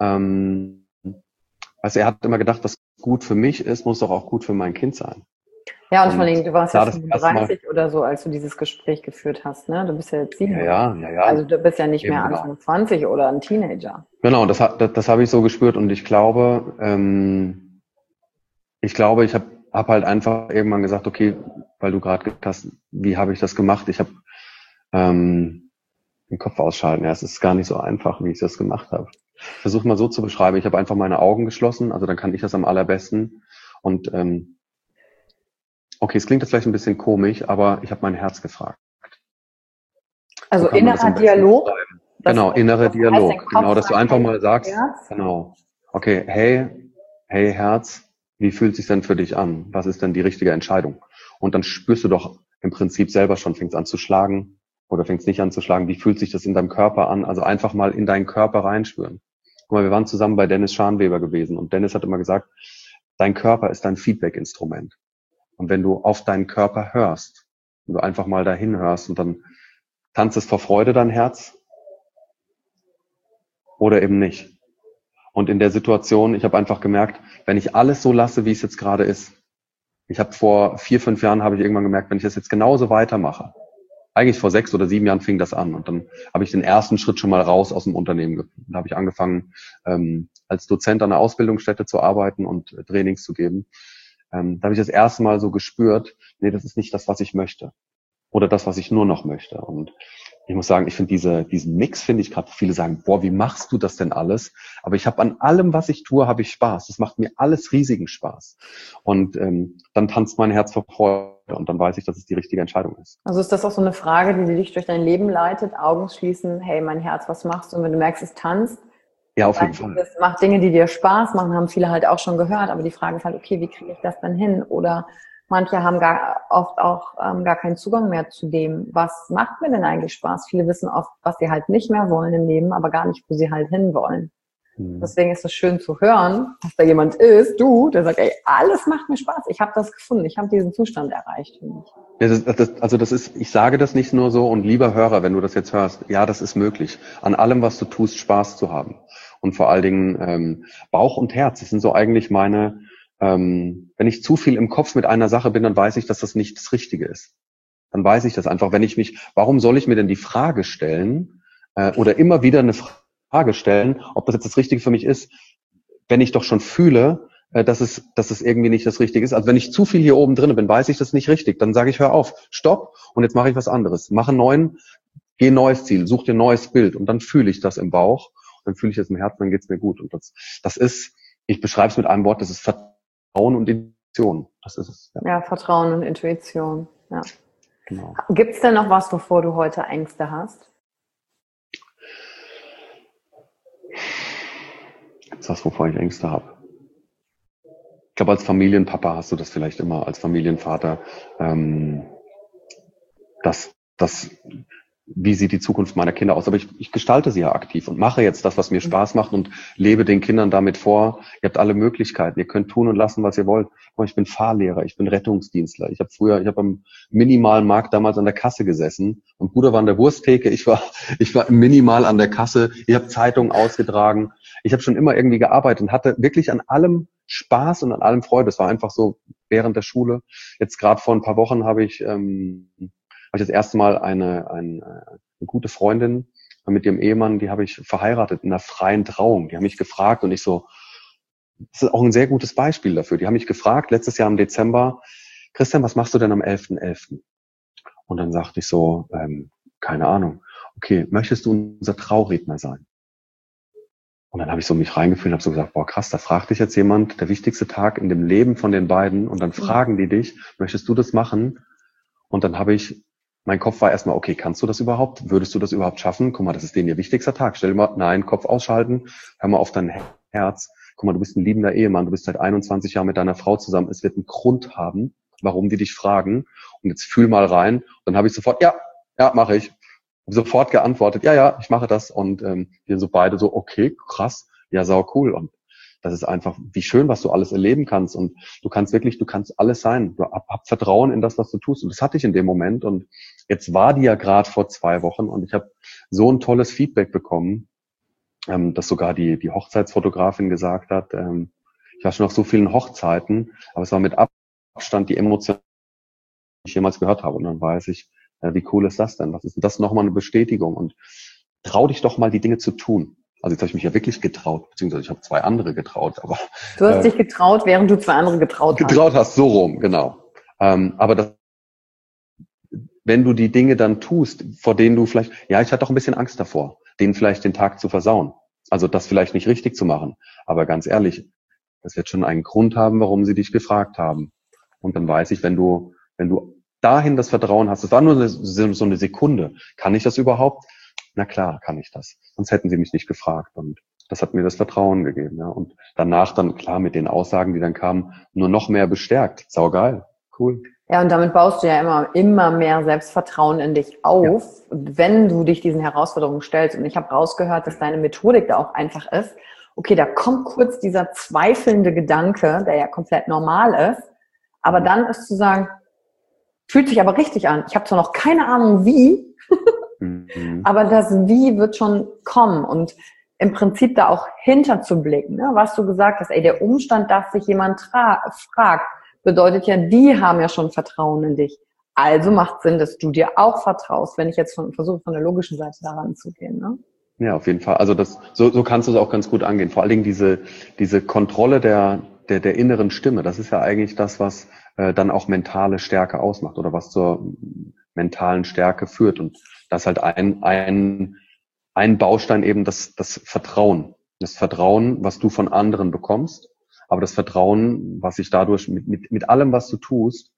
er hat immer gedacht, was gut für mich ist, muss doch auch gut für mein Kind sein. Ja, und vor allem, du warst ja 35 oder so, als du dieses Gespräch geführt hast, ne? Du bist ja jetzt 7. Ja. Also du bist ja nicht mehr Anfang 20 oder ein Teenager. Genau, das habe ich so gespürt und ich glaube, ich hab halt einfach irgendwann gesagt, okay, weil du gerade gesagt hast, wie habe ich das gemacht? Ich habe den Kopf ausschalten. Ja, es ist gar nicht so einfach, wie ich das gemacht habe. Ich versuche mal so zu beschreiben. Ich habe einfach meine Augen geschlossen, also dann kann ich das am allerbesten. Und okay, es klingt jetzt vielleicht ein bisschen komisch, aber ich habe mein Herz gefragt. Also innerer Dialog? Genau, innerer Dialog. Genau, dass du einfach mal sagst, genau, okay, hey Herz, wie fühlt es sich denn für dich an? Was ist denn die richtige Entscheidung? Und dann spürst du doch im Prinzip selber schon, fängt es an zu schlagen oder fängt es nicht an zu schlagen. Wie fühlt sich das in deinem Körper an? Also einfach mal in deinen Körper reinspüren. Guck mal, wir waren zusammen bei Dennis Scharnweber gewesen und Dennis hat immer gesagt, dein Körper ist dein Feedback-Instrument. Und wenn du auf deinen Körper hörst, wenn du einfach mal dahin hörst und dann tanzt es vor Freude dein Herz oder eben nicht. Und in der Situation, ich habe einfach gemerkt, wenn ich alles so lasse, wie es jetzt gerade ist, ich habe vor 4-5 Jahren habe ich irgendwann gemerkt, wenn ich das jetzt genauso weitermache, eigentlich vor 6 oder 7 Jahren fing das an und dann habe ich den ersten Schritt schon mal raus aus dem Unternehmen gefunden. Da habe ich angefangen, als Dozent an einer Ausbildungsstätte zu arbeiten und Trainings zu geben. Da habe ich das erste Mal so gespürt, nee, das ist nicht das, was ich möchte. Oder das, was ich nur noch möchte. Und ich muss sagen, ich finde diesen Mix, finde ich gerade, viele sagen, boah, wie machst du das denn alles? Aber ich habe an allem, was ich tue, habe ich Spaß. Das macht mir alles riesigen Spaß. Und dann tanzt mein Herz vor Freude und dann weiß ich, dass es die richtige Entscheidung ist. Also ist das auch so eine Frage, die dich durch dein Leben leitet? Augen schließen, hey, mein Herz, was machst du? Und wenn du merkst, es tanzt, Ja, auf jeden Fall. Das macht Dinge, die dir Spaß machen, haben viele halt auch schon gehört, aber die Frage ist halt, okay, wie kriege ich das denn hin? Oder manche haben oft auch gar keinen Zugang mehr zu dem, was macht mir denn eigentlich Spaß? Viele wissen oft, was sie halt nicht mehr wollen im Leben, aber gar nicht, wo sie halt hin wollen. Deswegen ist es schön zu hören, dass da jemand ist, du, der sagt, ey, alles macht mir Spaß. Ich habe das gefunden, ich habe diesen Zustand erreicht für mich. Das ist, ich sage das nicht nur so und lieber Hörer, wenn du das jetzt hörst, ja, das ist möglich, an allem, was du tust, Spaß zu haben. Und vor allen Dingen Bauch und Herz, das sind so eigentlich meine, wenn ich zu viel im Kopf mit einer Sache bin, dann weiß ich, dass das nicht das Richtige ist. Dann weiß ich das einfach, warum soll ich mir denn die Frage stellen oder immer wieder eine Frage stellen, ob das jetzt das Richtige für mich ist, wenn ich doch schon fühle, dass es irgendwie nicht das Richtige ist. Also wenn ich zu viel hier oben drin bin, weiß ich, das ist nicht richtig. Dann sage ich, hör auf, stopp und jetzt mache ich was anderes. Geh ein neues Ziel, such dir ein neues Bild und dann fühle ich das im Bauch, dann fühle ich das im Herzen, dann geht's mir gut. Und das ist, ich beschreibe es mit einem Wort, das ist Vertrauen und Intuition. Das ist es. Ja, Vertrauen und Intuition. Ja. Genau. Gibt es denn noch was, wovor du heute Ängste hast? Das ist das, wovor ich Ängste habe. Ich glaube, als Familienpapa hast du das vielleicht immer, als Familienvater, wie sieht die Zukunft meiner Kinder aus? Aber ich gestalte sie ja aktiv und mache jetzt das, was mir Spaß macht und lebe den Kindern damit vor. Ihr habt alle Möglichkeiten. Ihr könnt tun und lassen, was ihr wollt. Ich bin Fahrlehrer, ich bin Rettungsdienstler. Ich habe am minimalen Markt damals an der Kasse gesessen. Mein Bruder war an der Wursttheke. Ich war im Minimal an der Kasse. Ich habe Zeitungen ausgetragen. Ich habe schon immer irgendwie gearbeitet und hatte wirklich an allem Spaß und an allem Freude. Das war einfach so während der Schule. Jetzt gerade vor ein paar Wochen habe ich das erste Mal eine gute Freundin mit ihrem Ehemann, die habe ich verheiratet in einer freien Trauung. Die haben mich gefragt und ich so, das ist auch ein sehr gutes Beispiel dafür. Die haben mich gefragt, letztes Jahr im Dezember, Christian, was machst du denn am 11.11.? Und dann sagte ich so, keine Ahnung. Okay, möchtest du unser Trauredner sein? Und dann habe ich so mich reingefühlt und habe so gesagt, boah krass, da fragt dich jetzt jemand, der wichtigste Tag in dem Leben von den beiden und dann fragen die dich, möchtest du das machen? Und dann mein Kopf war erstmal, okay, kannst du das überhaupt? Würdest du das überhaupt schaffen? Guck mal, das ist denen ihr wichtigster Tag. Stell dir mal, nein, Kopf ausschalten, hör mal auf dein Herz. Guck mal, du bist ein liebender Ehemann, du bist seit 21 Jahren mit deiner Frau zusammen. Es wird einen Grund haben, warum die dich fragen. Und jetzt fühl mal rein. Und dann habe ich sofort, ja, mache ich. Hab sofort geantwortet, ja, ich mache das. Und wir so beide so, okay, krass, ja, sau cool. Und das ist einfach, wie schön, was du alles erleben kannst. Und du kannst alles sein. Du hab Vertrauen in das, was du tust. Und das hatte ich in dem Moment. Und jetzt war die ja gerade vor 2 Wochen und ich habe so ein tolles Feedback bekommen, dass sogar die Hochzeitsfotografin gesagt hat, ich war schon auf so vielen Hochzeiten, aber es war mit Abstand die Emotion, die ich jemals gehört habe. Und dann weiß ich, wie cool ist das denn? Was ist denn das nochmal eine Bestätigung? Und trau dich doch mal, die Dinge zu tun. Also jetzt habe ich mich ja wirklich getraut, beziehungsweise ich habe 2 andere getraut. Aber du hast dich getraut, während du 2 andere getraut hast, so rum, genau. Aber wenn du die Dinge dann tust, vor denen du vielleicht, ja, ich hatte auch ein bisschen Angst davor, denen vielleicht den Tag zu versauen. Also das vielleicht nicht richtig zu machen. Aber ganz ehrlich, das wird schon einen Grund haben, warum sie dich gefragt haben. Und dann weiß ich, wenn du dahin das Vertrauen hast, das war nur so eine Sekunde, kann ich das überhaupt? Na klar, kann ich das. Sonst hätten sie mich nicht gefragt. Und das hat mir das Vertrauen gegeben. Ja. Und danach dann, klar, mit den Aussagen, die dann kamen, nur noch mehr bestärkt. Saugeil. Cool. Ja, und damit baust du ja immer mehr Selbstvertrauen in dich auf, wenn du dich diesen Herausforderungen stellst. Und ich habe rausgehört, dass deine Methodik da auch einfach ist. Okay, da kommt kurz dieser zweifelnde Gedanke, der ja komplett normal ist. Aber dann ist zu sagen, fühlt sich aber richtig an. Ich habe zwar noch keine Ahnung wie, aber das Wie wird schon kommen. Und im Prinzip da auch hinter zu blicken, ne? Was du gesagt hast, der Umstand, dass sich jemand fragt, bedeutet ja, die haben ja schon Vertrauen in dich. Also macht Sinn, dass du dir auch vertraust, wenn ich jetzt versuche, von der logischen Seite daran zu gehen. Ne? Ja, auf jeden Fall. Also so kannst du es auch ganz gut angehen. Vor allen Dingen diese Kontrolle der inneren Stimme, das ist ja eigentlich das, was dann auch mentale Stärke ausmacht oder was zur mentalen Stärke führt. Und das ist halt ein Baustein eben das Vertrauen. Das Vertrauen, was du von anderen bekommst, aber das Vertrauen, was sich dadurch mit allem, was du tust,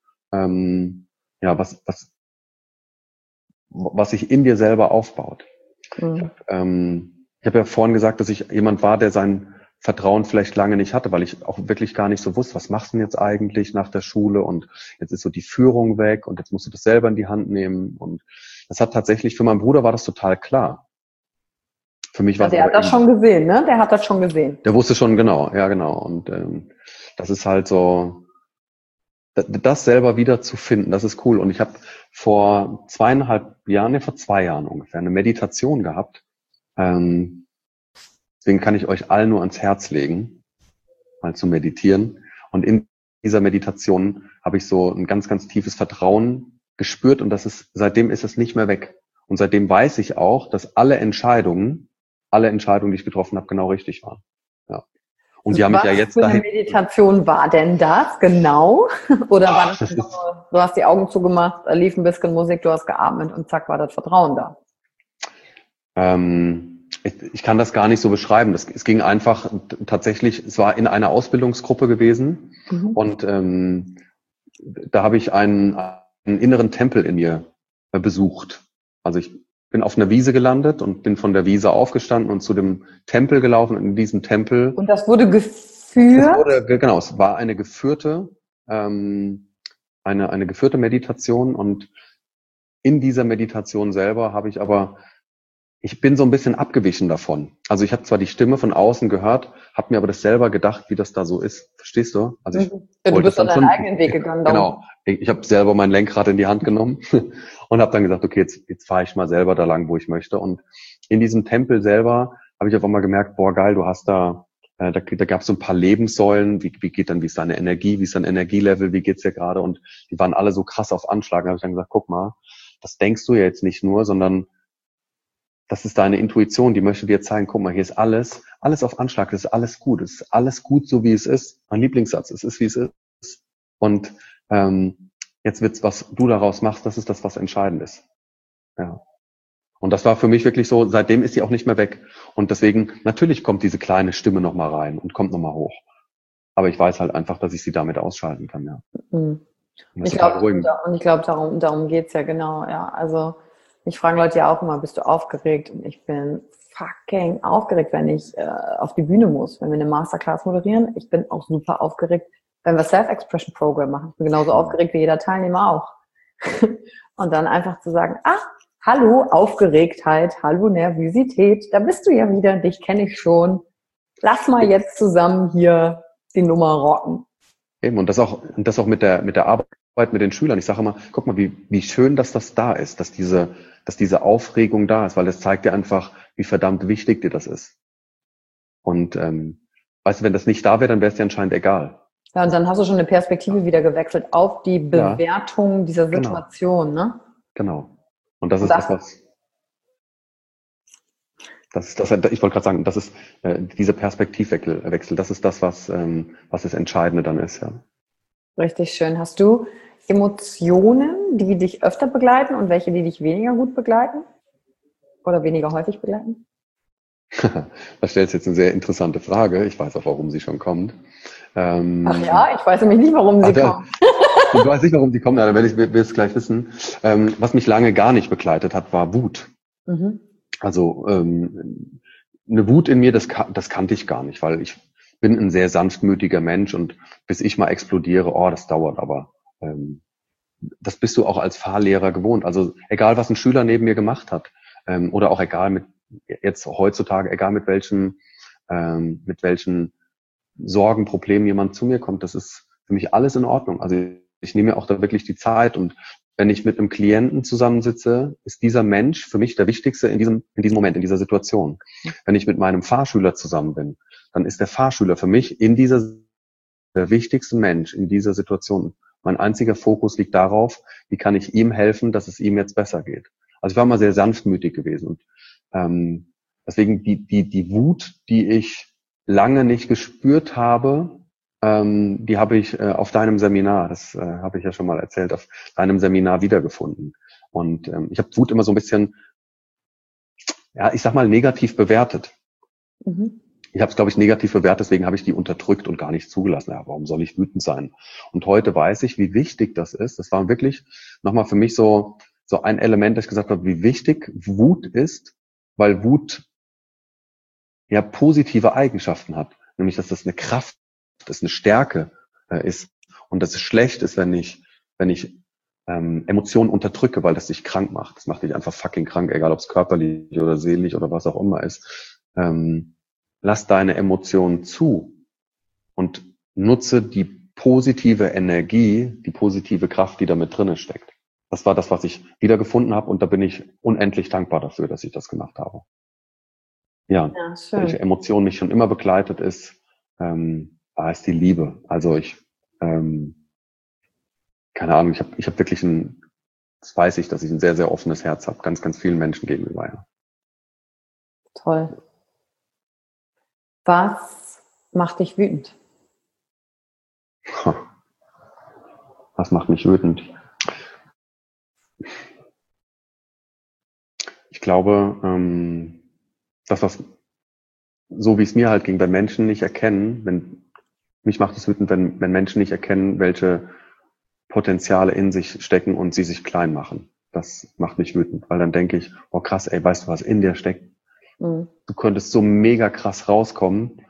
was sich in dir selber aufbaut. Ich habe Ich habe ja vorhin gesagt, dass ich jemand war, der sein Vertrauen vielleicht lange nicht hatte, weil ich auch wirklich gar nicht so wusste, was machst du denn jetzt eigentlich nach der Schule und jetzt ist so die Führung weg und jetzt musst du das selber in die Hand nehmen und das hat tatsächlich, für meinen Bruder war das total klar. Für mich war es Der hat das schon gesehen, ne? Der hat das schon gesehen. Der wusste schon genau, ja genau und das ist halt so, das selber wieder zu finden, das ist cool und ich habe vor 2 Jahren ungefähr eine Meditation gehabt. Deswegen kann ich euch allen nur ans Herz legen, mal zu meditieren. Und in dieser Meditation habe ich so ein ganz, ganz tiefes Vertrauen gespürt und seitdem ist es nicht mehr weg. Und seitdem weiß ich auch, dass alle Entscheidungen, die ich getroffen habe, genau richtig waren. Ja. Und die haben mich ja jetzt dahin. Was für eine Meditation war denn das genau? Oder war das nur, du hast die Augen zugemacht, lief ein bisschen Musik, du hast geatmet und zack war das Vertrauen da? Ich kann das gar nicht so beschreiben. Es ging einfach tatsächlich, es war in einer Ausbildungsgruppe gewesen und da habe ich einen inneren Tempel in mir besucht. Also ich bin auf einer Wiese gelandet und bin von der Wiese aufgestanden und zu dem Tempel gelaufen und in diesem Tempel. Und das wurde geführt? Es war eine geführte, eine geführte Meditation und in dieser Meditation selber ich bin so ein bisschen abgewichen davon. Also ich habe zwar die Stimme von außen gehört, habe mir aber das selber gedacht, wie das da so ist. Verstehst du? Also du bist dann deinen eigenen Weg gegangen. Genau. Ich habe selber mein Lenkrad in die Hand genommen und habe dann gesagt, okay, jetzt fahre ich mal selber da lang, wo ich möchte. Und in diesem Tempel selber habe ich auf einmal gemerkt, boah geil, du hast da gab es so ein paar Lebenssäulen, wie ist deine Energie, wie ist dein Energielevel, wie geht's dir gerade? Und die waren alle so krass auf Anschlag. Da habe ich dann gesagt, guck mal, das denkst du ja jetzt nicht nur, sondern das ist deine Intuition, die möchte dir zeigen, guck mal, hier ist alles auf Anschlag, das ist alles gut, es ist alles gut, so wie es ist. Mein Lieblingssatz, es ist, wie es ist. Und jetzt wird's, was du daraus machst, das ist das, was entscheidend ist. Ja. Und das war für mich wirklich so, seitdem ist sie auch nicht mehr weg. Und deswegen, natürlich kommt diese kleine Stimme nochmal rein und kommt nochmal hoch. Aber ich weiß halt einfach, dass ich sie damit ausschalten kann, ja. Mhm. Ich glaube, darum geht's ja genau, ja. Also, mich fragen Leute ja auch immer, bist du aufgeregt? Und ich bin fucking aufgeregt, wenn ich auf die Bühne muss, wenn wir eine Masterclass moderieren. Ich bin auch super aufgeregt, wenn wir Self-Expression Program machen. Ich bin genauso aufgeregt wie jeder Teilnehmer auch. Und dann einfach zu sagen, hallo Aufgeregtheit, hallo Nervosität, da bist du ja wieder, dich kenne ich schon. Lass mal jetzt zusammen hier die Nummer rocken. Eben, und das auch mit der Arbeit mit den Schülern. Ich sage immer, guck mal, wie schön, dass das da ist, dass diese Aufregung da ist, weil das zeigt dir einfach, wie verdammt wichtig dir das ist. Und weißt du, wenn das nicht da wäre, dann wäre es dir anscheinend egal. Ja, und dann hast du schon eine Perspektive wieder gewechselt auf die Bewertung dieser Situation, ne? Genau. Und das ist ich wollte gerade sagen, das ist dieser Perspektivwechsel, das ist das, was das Entscheidende dann ist, ja. Richtig schön. Hast du Emotionen, die dich öfter begleiten und welche, die dich weniger gut begleiten? Oder weniger häufig begleiten? Da stellst du jetzt eine sehr interessante Frage. Ich weiß auch, warum sie schon kommt. Ach ja, ich weiß nämlich nicht, warum sie kommt. Du weißt nicht, warum sie kommt, aber wir es gleich wissen. Was mich lange gar nicht begleitet hat, war Wut. Mhm. Also eine Wut in mir, das kannte ich gar nicht, weil ich bin ein sehr sanftmütiger Mensch und bis ich mal explodiere, das dauert, aber das bist du auch als Fahrlehrer gewohnt. Also egal, was ein Schüler neben mir gemacht hat oder auch egal egal mit welchen Sorgen, Problemen jemand zu mir kommt, das ist für mich alles in Ordnung. Also ich nehme mir auch da wirklich die Zeit und wenn ich mit einem Klienten zusammensitze, ist dieser Mensch für mich der Wichtigste in diesem Moment, in dieser Situation. Wenn ich mit meinem Fahrschüler zusammen bin, dann ist der Fahrschüler für mich der wichtigste Mensch in dieser Situation. Mein einziger Fokus liegt darauf, wie kann ich ihm helfen, dass es ihm jetzt besser geht. Also ich war mal sehr sanftmütig gewesen und deswegen die Wut, die ich lange nicht gespürt habe, die habe ich auf deinem Seminar, das habe ich ja schon mal erzählt, auf deinem Seminar wiedergefunden. Und ich habe Wut immer so ein bisschen, ich sag mal, negativ bewertet. Mhm. Ich habe es, glaube ich, negativ bewertet, deswegen habe ich die unterdrückt und gar nicht zugelassen. Ja, warum soll ich wütend sein? Und heute weiß ich, wie wichtig das ist. Das war wirklich nochmal für mich so ein Element, dass ich gesagt habe, wie wichtig Wut ist, weil Wut ja positive Eigenschaften hat. Nämlich, dass das eine Kraft ist, eine Stärke ist. Und dass es schlecht ist, wenn ich Emotionen unterdrücke, weil das dich krank macht. Das macht dich einfach fucking krank, egal ob es körperlich oder seelisch oder was auch immer ist. Lass deine Emotionen zu und nutze die positive Energie, die positive Kraft, die da mit drinne steckt. Das war das, was ich wiedergefunden habe, und da bin ich unendlich dankbar dafür, dass ich das gemacht habe. Ja, schön. welche Emotion mich schon immer begleitet ist die Liebe. Also keine Ahnung, ich hab wirklich das weiß ich, dass ich ein sehr, sehr offenes Herz habe, ganz, ganz vielen Menschen gegenüber. Ja. Toll. Was macht dich wütend? Was macht mich wütend? Ich glaube, so wie es mir halt ging, wenn Menschen nicht erkennen, mich macht es wütend, wenn Menschen nicht erkennen, welche Potenziale in sich stecken und sie sich klein machen. Das macht mich wütend, weil dann denke ich, oh krass, ey, weißt du, was in dir steckt? Du könntest so mega krass rauskommen.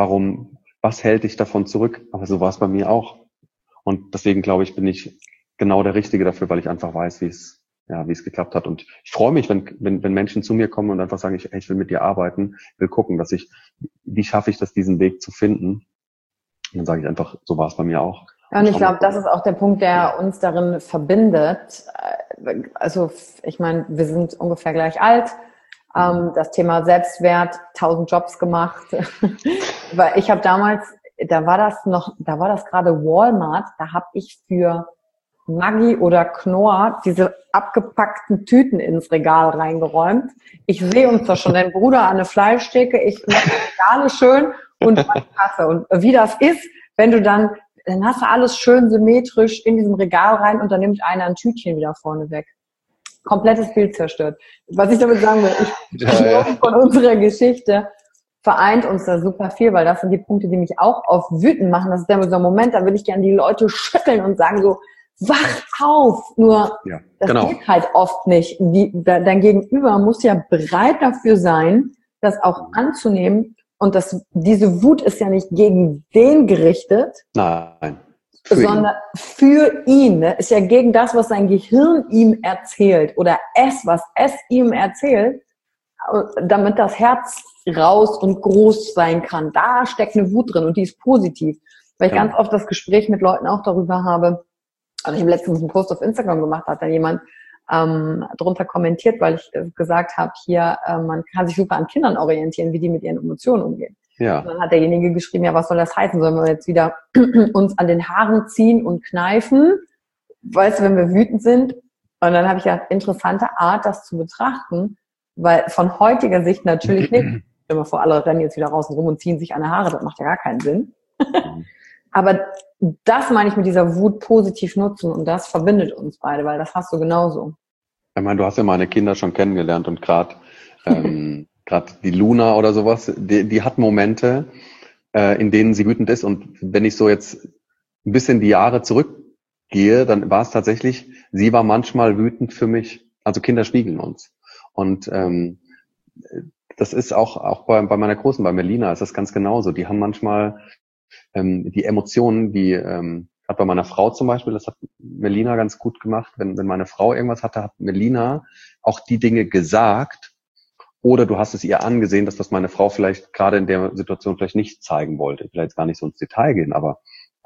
Was hält dich davon zurück? Aber so war es bei mir auch. Und deswegen glaube ich, bin ich genau der Richtige dafür, weil ich einfach weiß, wie es geklappt hat. Und ich freue mich, wenn Menschen zu mir kommen und einfach sagen, ich will mit dir arbeiten, will gucken, wie schaffe ich das, diesen Weg zu finden? Und dann sage ich einfach, so war es bei mir auch. Ja, und ich glaube, das ist auch der Punkt, der uns darin verbindet. Also ich meine, wir sind ungefähr gleich alt. Das Thema Selbstwert, 1000 Jobs gemacht. Weil ich habe damals, da war das gerade Walmart, da habe ich für Maggi oder Knorr diese abgepackten Tüten ins Regal reingeräumt. Ich sehe uns da schon, dein Bruder an eine Fleischtheke, ich mache Regale schön und Kasse. Und wie das ist, wenn du dann hast du alles schön symmetrisch in diesem Regal rein und dann nimmt einer ein Tütchen wieder vorne weg. Komplettes Bild zerstört. Was ich damit sagen will, ich glaube, von unserer Geschichte vereint uns da super viel, weil das sind die Punkte, die mich auch oft wütend machen. Das ist dann so ein Moment, da will ich gerne die Leute schütteln und sagen so, wach auf! Nur, das geht halt oft nicht. Dein Gegenüber muss ja bereit dafür sein, das auch anzunehmen. Und diese Wut ist ja nicht gegen den gerichtet. Nein. Sondern für ihn. Ne? Ist ja gegen das, was sein Gehirn ihm erzählt oder was es ihm erzählt, damit das Herz raus und groß sein kann. Da steckt eine Wut drin und die ist positiv. Weil ich ganz oft das Gespräch mit Leuten auch darüber habe, also ich habe letztens einen Post auf Instagram gemacht, hat dann jemand drunter kommentiert, weil ich gesagt habe, hier, man kann sich super an Kindern orientieren, wie die mit ihren Emotionen umgehen. Ja. Und dann hat derjenige geschrieben, ja, was soll das heißen? Sollen wir jetzt wieder uns an den Haaren ziehen und kneifen? Weißt du, wenn wir wütend sind? Und dann habe ich gedacht, interessante Art, das zu betrachten, weil von heutiger Sicht natürlich nicht. Stell dir mal vor, alle rennen jetzt wieder raus und rum und ziehen sich an die Haare, das macht ja gar keinen Sinn. Aber das meine ich mit dieser Wut positiv nutzen und das verbindet uns beide, weil das hast du genauso. Ich meine, du hast ja meine Kinder schon kennengelernt und gerade die Luna oder sowas, die hat Momente, in denen sie wütend ist, und wenn ich so jetzt ein bisschen die Jahre zurückgehe, dann war es tatsächlich, sie war manchmal wütend für mich, also Kinder spiegeln uns. Und das ist auch bei meiner Großen, bei Melina ist das ganz genauso. Die haben manchmal die Emotionen, hat bei meiner Frau zum Beispiel, das hat Melina ganz gut gemacht, wenn meine Frau irgendwas hatte, hat Melina auch die Dinge gesagt, oder du hast es ihr angesehen, dass das meine Frau vielleicht gerade in der Situation vielleicht nicht zeigen wollte. Ich will jetzt gar nicht so ins Detail gehen, aber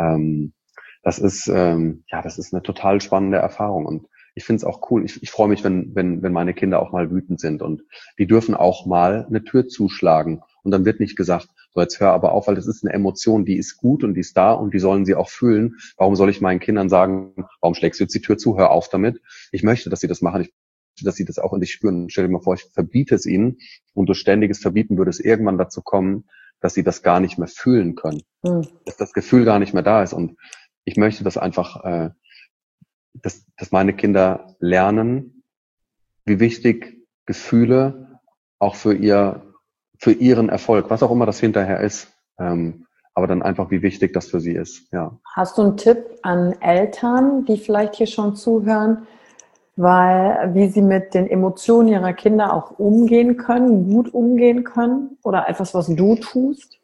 das ist eine total spannende Erfahrung, und ich finde es auch cool. Ich freue mich, wenn meine Kinder auch mal wütend sind, und die dürfen auch mal eine Tür zuschlagen, und dann wird nicht gesagt, so jetzt hör aber auf, weil das ist eine Emotion, die ist gut und die ist da und die sollen sie auch fühlen. Warum soll ich meinen Kindern sagen, warum schlägst du jetzt die Tür zu, hör auf damit? Ich möchte, dass sie das machen. Ich möchte, dass sie das auch in sich spüren. Stell dir mal vor, ich verbiete es ihnen, und durch ständiges Verbieten würde es irgendwann dazu kommen, dass sie das gar nicht mehr fühlen können. Dass das Gefühl gar nicht mehr da ist. Und ich möchte das einfach, dass meine Kinder lernen, wie wichtig Gefühle auch für ihren Erfolg, was auch immer das hinterher ist, aber dann einfach, wie wichtig das für sie ist. Ja. Hast du einen Tipp an Eltern, die vielleicht hier schon zuhören, weil wie sie mit den Emotionen ihrer Kinder auch umgehen können, gut umgehen können oder etwas, was du tust?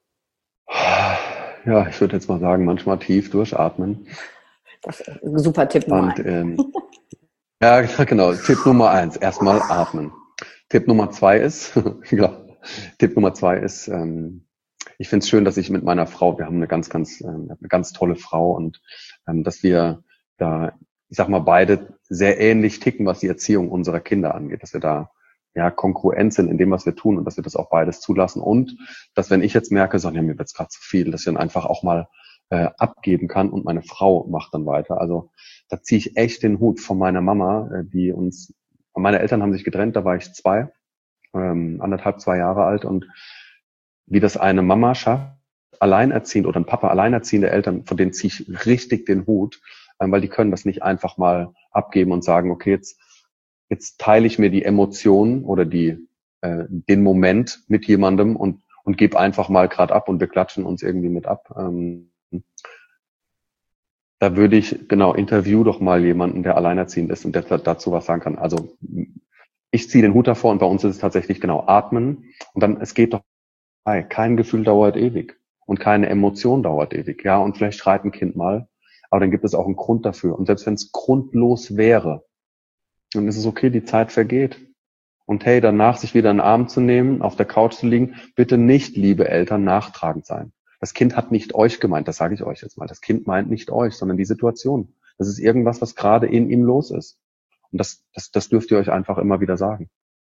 Ja, ich würde jetzt mal sagen, manchmal tief durchatmen. Das ist ein super Tipp Nummer Und 1. ja, genau, Tipp Nummer 1, erstmal atmen. Tipp Nummer 2 ist, ja, Tipp Nummer 2 ist, ich finde es schön, dass ich mit meiner Frau, wir haben eine ganz tolle Frau und dass wir da, ich sag mal, beide sehr ähnlich ticken, was die Erziehung unserer Kinder angeht, dass wir da ja kongruent sind in dem, was wir tun und dass wir das auch beides zulassen und dass, wenn ich jetzt merke, so, ja, mir wird's gerade zu viel, dass ich dann einfach auch mal abgeben kann und meine Frau macht dann weiter. Also da ziehe ich echt den Hut von meiner Mama, meine Eltern haben sich getrennt, da war ich 1,5, 2 Jahre alt und wie das eine Mama schafft, alleinerziehend oder ein Papa alleinerziehende Eltern, von denen ziehe ich richtig den Hut, weil die können das nicht einfach mal abgeben und sagen, okay, jetzt teile ich mir die Emotionen oder den Moment mit jemandem und gebe einfach mal gerade ab und wir klatschen uns irgendwie mit ab. Da würde ich, genau, interview doch mal jemanden, der alleinerziehend ist und der dazu was sagen kann. Also ich ziehe den Hut davor und bei uns ist es tatsächlich genau atmen und dann, es geht doch bei. Kein Gefühl dauert ewig und keine Emotion dauert ewig. Ja, und vielleicht schreit ein Kind mal, aber dann gibt es auch einen Grund dafür. Und selbst wenn es grundlos wäre, dann ist es okay, die Zeit vergeht. Und hey, danach sich wieder in den Arm zu nehmen, auf der Couch zu liegen, bitte nicht, liebe Eltern, nachtragend sein. Das Kind hat nicht euch gemeint, das sage ich euch jetzt mal. Das Kind meint nicht euch, sondern die Situation. Das ist irgendwas, was gerade in ihm los ist. Und das dürft ihr euch einfach immer wieder sagen.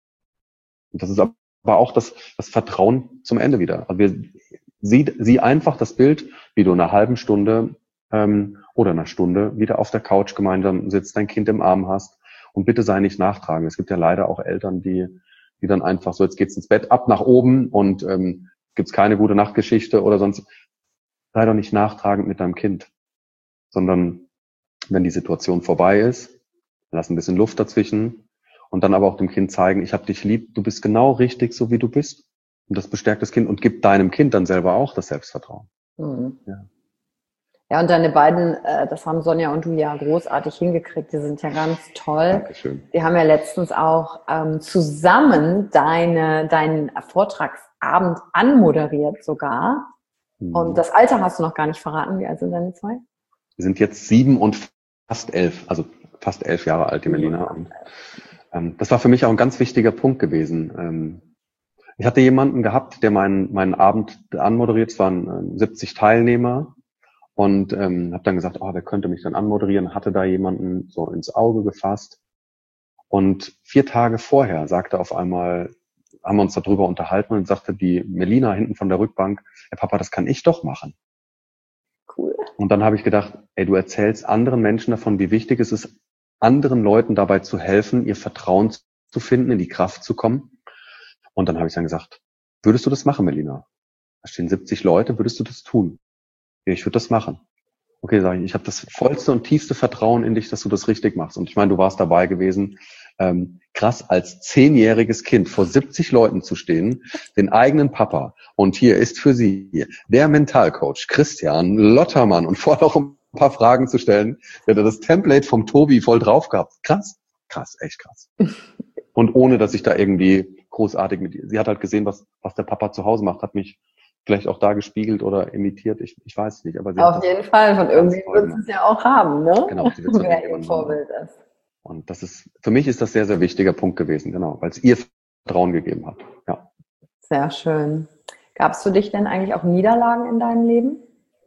Und das ist aber auch das Vertrauen zum Ende wieder. Also sieh einfach das Bild, wie du in einer halben Stunde oder einer Stunde wieder auf der Couch gemeinsam sitzt, dein Kind im Arm hast und bitte sei nicht nachtragend. Es gibt ja leider auch Eltern, die dann einfach so, jetzt geht's ins Bett, ab nach oben und gibt's keine gute Nachtgeschichte oder sonst. Sei doch nicht nachtragend mit deinem Kind, sondern wenn die Situation vorbei ist, lass ein bisschen Luft dazwischen und dann aber auch dem Kind zeigen, ich habe dich lieb, du bist genau richtig, so wie du bist. Und das bestärkt das Kind und gibt deinem Kind dann selber auch das Selbstvertrauen. Mhm. Ja. Ja, und deine beiden, das haben Sonja und du ja großartig hingekriegt, die sind ja ganz toll. Dankeschön. Die haben ja letztens auch zusammen deinen Vortragsabend anmoderiert sogar. Und das Alter hast du noch gar nicht verraten. Wie alt sind deine zwei? Wir sind jetzt 7 und fast 11, also fast 11 Jahre alt, die Melina. Und das war für mich auch ein ganz wichtiger Punkt gewesen. Ich hatte jemanden gehabt, der meinen Abend anmoderiert. Es waren 70 Teilnehmer und habe dann gesagt, wer könnte mich dann anmoderieren? Hatte da jemanden so ins Auge gefasst. Und 4 Tage vorher sagte auf einmal, haben wir uns darüber unterhalten und sagte die Melina hinten von der Rückbank, Herr Papa, das kann ich doch machen. Cool. Und dann habe ich gedacht, du erzählst anderen Menschen davon, wie wichtig es ist, anderen Leuten dabei zu helfen, ihr Vertrauen zu finden, in die Kraft zu kommen. Und dann habe ich dann gesagt, würdest du das machen, Melina? Da stehen 70 Leute, würdest du das tun? Ja, ich würde das machen. Okay, sage ich habe das vollste und tiefste Vertrauen in dich, dass du das richtig machst. Und ich meine, du warst dabei gewesen. Krass, als 10-jähriges Kind vor 70 Leuten zu stehen, den eigenen Papa. Und hier ist für Sie der Mentalcoach Christian Lottermann und vorher noch ein paar Fragen zu stellen. Der hat das Template vom Tobi voll drauf gehabt. Krass, echt krass. Und ohne, dass ich da irgendwie großartig sie hat halt gesehen, was der Papa zu Hause macht, hat mich vielleicht auch da gespiegelt oder imitiert, ich weiß es nicht. Aber sie auf jeden Fall, von irgendwie wird es ja auch haben, ne? Genau, sie wird wer ihr Vorbild ist. Und für mich ist das sehr, sehr wichtiger Punkt gewesen, genau, weil es ihr Vertrauen gegeben hat. Ja. Sehr schön. Gab es für dich denn eigentlich auch Niederlagen in deinem Leben?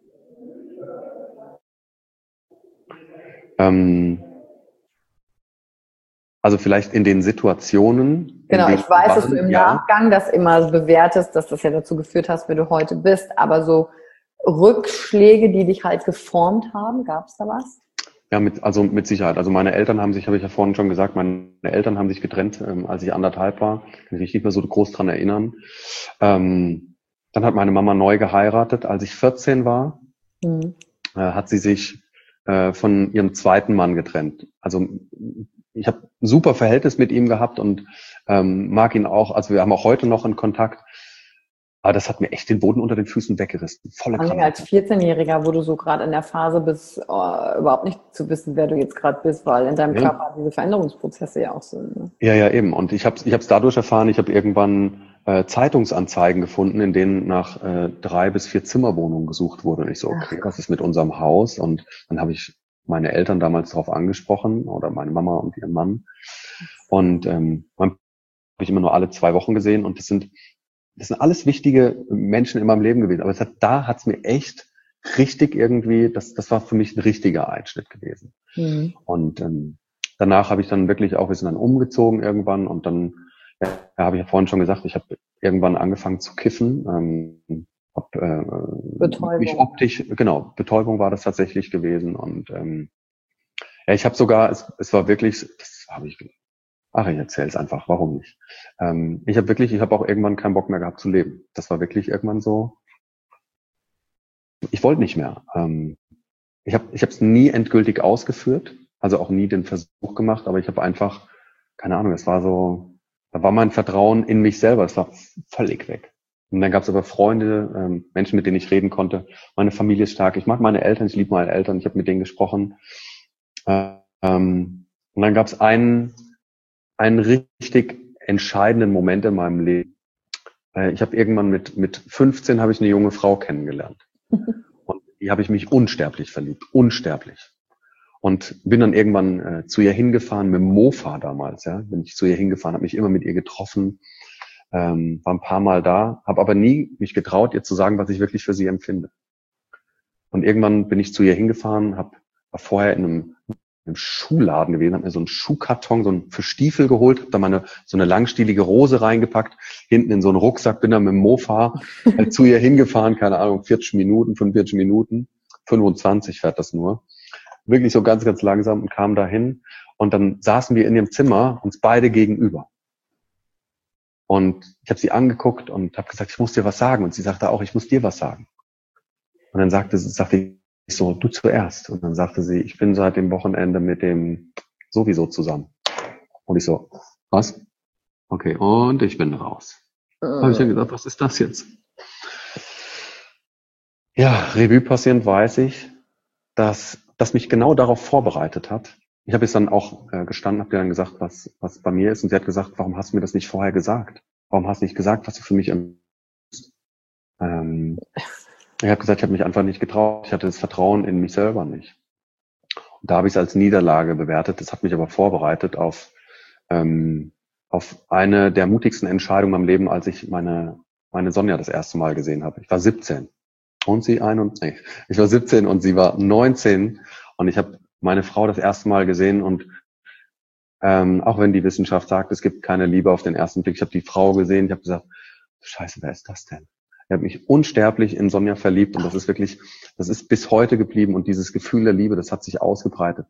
Also vielleicht in den Situationen. Genau, ich weiß, dass du im Nachgang das immer bewertest, dass das ja dazu geführt hast, wer du heute bist. Aber so Rückschläge, die dich halt geformt haben, gab es da was? Ja, mit Sicherheit. Also meine Eltern habe ich ja vorhin schon gesagt, meine Eltern haben sich getrennt, als ich 1,5 war. Kann ich mich nicht mehr so groß dran erinnern. Dann hat meine Mama neu geheiratet. Als ich 14 war, hat sie sich von ihrem zweiten Mann getrennt. Also ich habe ein super Verhältnis mit ihm gehabt und mag ihn auch, also wir haben auch heute noch einen Kontakt. Aber das hat mir echt den Boden unter den Füßen weggerissen. Volle Vor allem als 14-Jähriger, wo du so gerade in der Phase bist, überhaupt nicht zu wissen, wer du jetzt gerade bist, weil in deinem Körper diese Veränderungsprozesse ja auch sind. Ne? Ja, eben. Und ich hab's dadurch erfahren, ich habe irgendwann Zeitungsanzeigen gefunden, in denen nach 3 bis 4 Zimmerwohnungen gesucht wurde. Und ich so, okay, was ist mit unserem Haus? Und dann habe ich meine Eltern damals darauf angesprochen oder meine Mama und ihren Mann. Und man habe ich immer nur alle 2 Wochen gesehen. Und das sind alles wichtige Menschen in meinem Leben gewesen. Aber da hat's mir echt richtig irgendwie, das war für mich ein richtiger Einschnitt gewesen. Mhm. Und danach habe ich dann wirklich auch, wir sind dann umgezogen irgendwann und dann, habe ich ja vorhin schon gesagt, ich habe irgendwann angefangen zu kiffen. Betäubung. Mich optisch, genau, Betäubung war das tatsächlich gewesen. Und ich habe sogar, es war wirklich, das habe ich, ich erzähle es einfach, warum nicht? Ich habe auch irgendwann keinen Bock mehr gehabt zu leben. Das war wirklich irgendwann so, ich wollte nicht mehr. Ich habe es nie endgültig ausgeführt, also auch nie den Versuch gemacht, aber ich habe einfach, keine Ahnung, es war so, da war mein Vertrauen in mich selber, es war völlig weg. Und dann gab es aber Freunde, Menschen, mit denen ich reden konnte. Meine Familie ist stark. Ich mag meine Eltern, ich liebe meine Eltern, ich habe mit denen gesprochen. Und dann gab es einen richtig entscheidenden Moment in meinem Leben. Ich habe irgendwann mit 15 habe ich eine junge Frau kennengelernt. Und die habe ich mich unsterblich verliebt. Unsterblich. Und bin dann irgendwann zu ihr hingefahren, mit dem Mofa damals, ja. Bin ich zu ihr hingefahren, habe mich immer mit ihr getroffen, war ein paar Mal da, habe aber nie mich getraut, ihr zu sagen, was ich wirklich für sie empfinde. Und irgendwann bin ich zu ihr hingefahren, war vorher in einem Schuhladen gewesen, habe mir so einen Schuhkarton, für Stiefel geholt, habe da so eine langstielige Rose reingepackt, hinten in so einen Rucksack, bin dann mit dem Mofa zu ihr hingefahren, keine Ahnung, 45 Minuten, 25 fährt das nur. Wirklich so ganz, ganz langsam und kam da hin. Und dann saßen wir in ihrem Zimmer, uns beide gegenüber. Und ich habe sie angeguckt und habe gesagt, ich muss dir was sagen. Und sie sagte auch, ich muss dir was sagen. Und dann sagte ich so, du zuerst. Und dann sagte sie, ich bin seit dem Wochenende mit dem sowieso zusammen. Und ich so, was? Okay, und ich bin raus. Habe ich dann gesagt, was ist das jetzt? Ja, Revue passierend weiß ich, dass das mich genau darauf vorbereitet hat. Ich habe jetzt dann auch gestanden, habe dir dann gesagt, was bei mir ist. Und sie hat gesagt, warum hast du mir das nicht vorher gesagt? Warum hast du nicht gesagt, was du für mich empfindest? Ich habe gesagt, ich habe mich einfach nicht getraut. Ich hatte das Vertrauen in mich selber nicht. Und da habe ich es als Niederlage bewertet. Das hat mich aber vorbereitet auf eine der mutigsten Entscheidungen im Leben, als ich meine Sonja das erste Mal gesehen habe. Ich war 17 und sie ich war 17 und sie war 19 und ich habe meine Frau das erste Mal gesehen und auch wenn die Wissenschaft sagt, es gibt keine Liebe auf den ersten Blick, ich habe die Frau gesehen, ich habe gesagt, Scheiße, wer ist das denn? Ich habe mich unsterblich in Sonja verliebt und das ist bis heute geblieben und dieses Gefühl der Liebe, das hat sich ausgebreitet.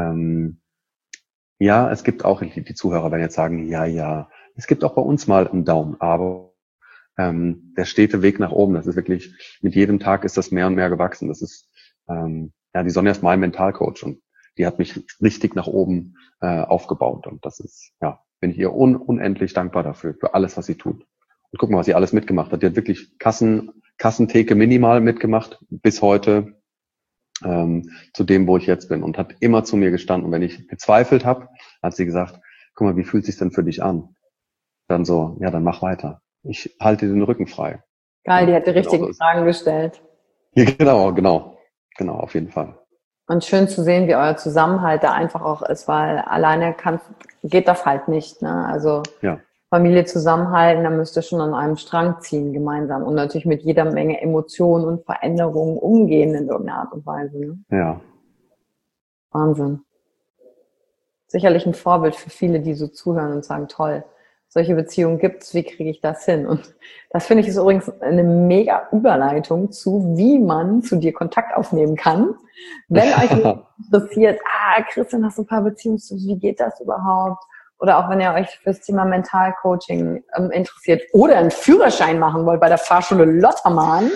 Ja, es gibt auch, die Zuhörer werden jetzt sagen, ja, es gibt auch bei uns mal einen Daumen, aber der stete Weg nach oben, das ist wirklich, mit jedem Tag ist das mehr und mehr gewachsen. Das ist, die Sonja ist mein Mentalcoach und die hat mich richtig nach oben aufgebaut und das ist, bin ich ihr unendlich dankbar dafür, für alles, was sie tut. Und guck mal, was sie alles mitgemacht hat. Die hat wirklich Kassentheke minimal mitgemacht, bis heute zu dem, wo ich jetzt bin und hat immer zu mir gestanden. Und wenn ich gezweifelt habe, hat sie gesagt, guck mal, wie fühlt es sich denn für dich an? Dann so, ja, dann mach weiter. Ich halte dir den Rücken frei. Geil, die hat die richtigen Fragen gestellt. Ja, genau, auf jeden Fall. Und schön zu sehen, wie euer Zusammenhalt da einfach auch ist, weil alleine geht das halt nicht, ne? Also Familie zusammenhalten, da müsst ihr schon an einem Strang ziehen gemeinsam und natürlich mit jeder Menge Emotionen und Veränderungen umgehen in irgendeiner Art und Weise. Ne? Ja. Wahnsinn. Sicherlich ein Vorbild für viele, die so zuhören und sagen, toll, solche Beziehungen gibt's, wie kriege ich das hin? Und das finde ich ist übrigens eine mega Überleitung zu, wie man zu dir Kontakt aufnehmen kann. Wenn euch interessiert, Christian, hast du ein paar Beziehungstipps, wie geht das überhaupt? Oder auch wenn ihr euch fürs Thema Mentalcoaching interessiert oder einen Führerschein machen wollt bei der Fahrschule Lottermann.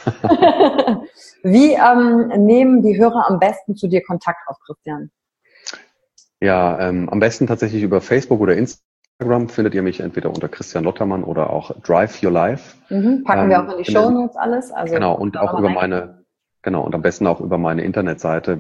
Wie nehmen die Hörer am besten zu dir Kontakt auf, Christian? Ja, am besten tatsächlich über Facebook oder Instagram. Instagram findet ihr mich entweder unter Christian Lottermann oder auch Drive Your Life. Packen wir auch in die Shownotes alles. Also genau, und auch über und am besten auch über meine Internetseite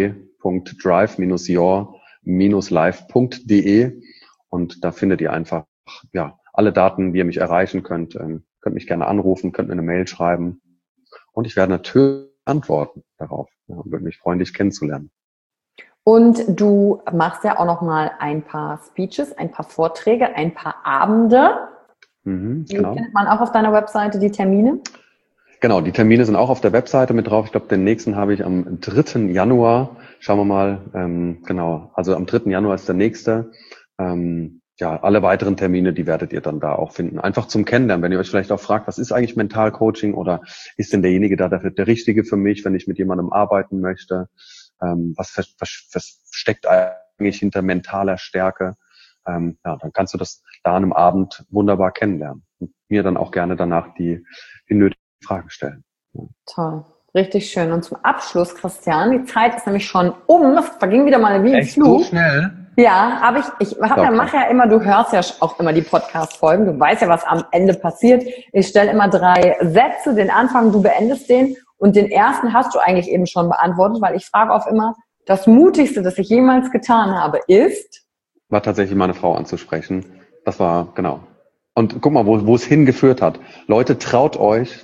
www.drive-your-life.de, und da findet ihr einfach, alle Daten, wie ihr mich erreichen könnt. Könnt mich gerne anrufen, könnt mir eine Mail schreiben, und ich werde natürlich antworten darauf. Und würde mich freuen, dich kennenzulernen. Und du machst ja auch noch mal ein paar Speeches, ein paar Vorträge, ein paar Abende. Genau. Die findet man auch auf deiner Webseite, die Termine? Genau, die Termine sind auch auf der Webseite mit drauf. Ich glaube, den nächsten habe ich am 3. Januar. Schauen wir mal. Genau, also am 3. Januar ist der nächste. Alle weiteren Termine, die werdet ihr dann da auch finden. Einfach zum Kennenlernen, wenn ihr euch vielleicht auch fragt, was ist eigentlich Mentalcoaching, oder ist denn derjenige da der Richtige für mich, wenn ich mit jemandem arbeiten möchte? Was steckt eigentlich hinter mentaler Stärke? Dann kannst du das da an einem Abend wunderbar kennenlernen und mir dann auch gerne danach die nötigen Fragen stellen. Ja. Toll. Richtig schön. Und zum Abschluss, Christian, die Zeit ist nämlich schon um. Das verging wieder mal wie im Flug. So schnell? Ja, aber ich mache ja immer, du hörst ja auch immer die Podcast-Folgen, du weißt ja, was am Ende passiert. Ich stelle immer 3 Sätze, den Anfang, du beendest den, und den ersten hast du eigentlich eben schon beantwortet, weil ich frage oft immer, das Mutigste, das ich jemals getan habe, ist? War tatsächlich meine Frau anzusprechen. Das war, genau. Und guck mal, wo es hingeführt hat. Leute, traut euch.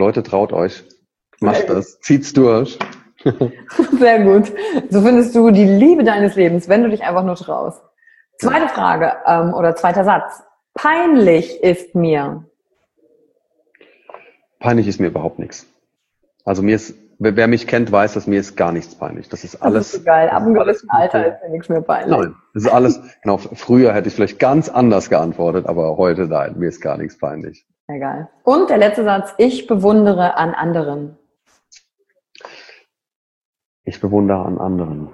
Macht das. Zieht's durch. Sehr gut. So findest du die Liebe deines Lebens, wenn du dich einfach nur traust. Zweite Frage oder zweiter Satz. Peinlich ist mir. Peinlich ist mir überhaupt nichts. Also wer mich kennt, weiß, dass mir ist gar nichts peinlich. Das ist alles. Das ist so geil. Ab einem gewissen Alter ist mir nichts mehr peinlich. Nein, das ist alles. Genau. Früher hätte ich vielleicht ganz anders geantwortet, aber heute nein, mir ist gar nichts peinlich. Egal. Und der letzte Satz. Ich bewundere an anderen. Ich bewundere an anderen.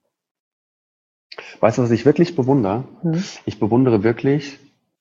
Weißt du, was ich wirklich bewundere? Ich bewundere wirklich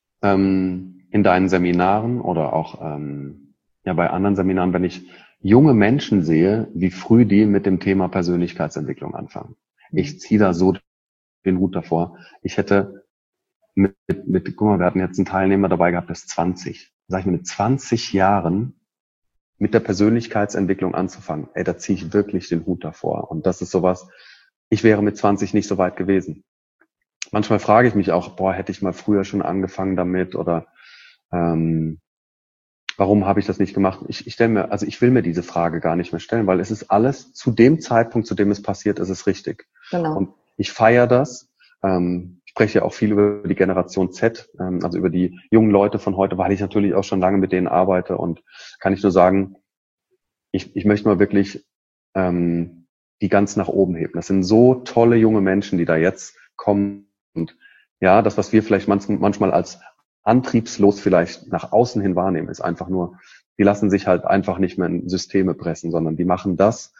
in deinen Seminaren oder auch bei anderen Seminaren, wenn ich junge Menschen sehe, wie früh die mit dem Thema Persönlichkeitsentwicklung anfangen. Ich ziehe da so den Hut davor. Ich hätte guck mal, wir hatten jetzt einen Teilnehmer dabei gehabt, der ist 20. Sag ich mir, mit 20 Jahren mit der Persönlichkeitsentwicklung anzufangen. Da ziehe ich wirklich den Hut davor. Und das ist sowas, ich wäre mit 20 nicht so weit gewesen. Manchmal frage ich mich auch, hätte ich mal früher schon angefangen damit, oder warum habe ich das nicht gemacht? Ich will mir diese Frage gar nicht mehr stellen, weil es ist alles zu dem Zeitpunkt, zu dem es passiert, ist es richtig. Genau. Und ich feiere das. Ich spreche ja auch viel über die Generation Z, also über die jungen Leute von heute, weil ich natürlich auch schon lange mit denen arbeite, und kann ich nur sagen, ich möchte mal wirklich die ganz nach oben heben. Das sind so tolle junge Menschen, die da jetzt kommen, und das, was wir vielleicht manchmal als antriebslos vielleicht nach außen hin wahrnehmen, ist einfach nur, die lassen sich halt einfach nicht mehr in Systeme pressen, sondern die machen das,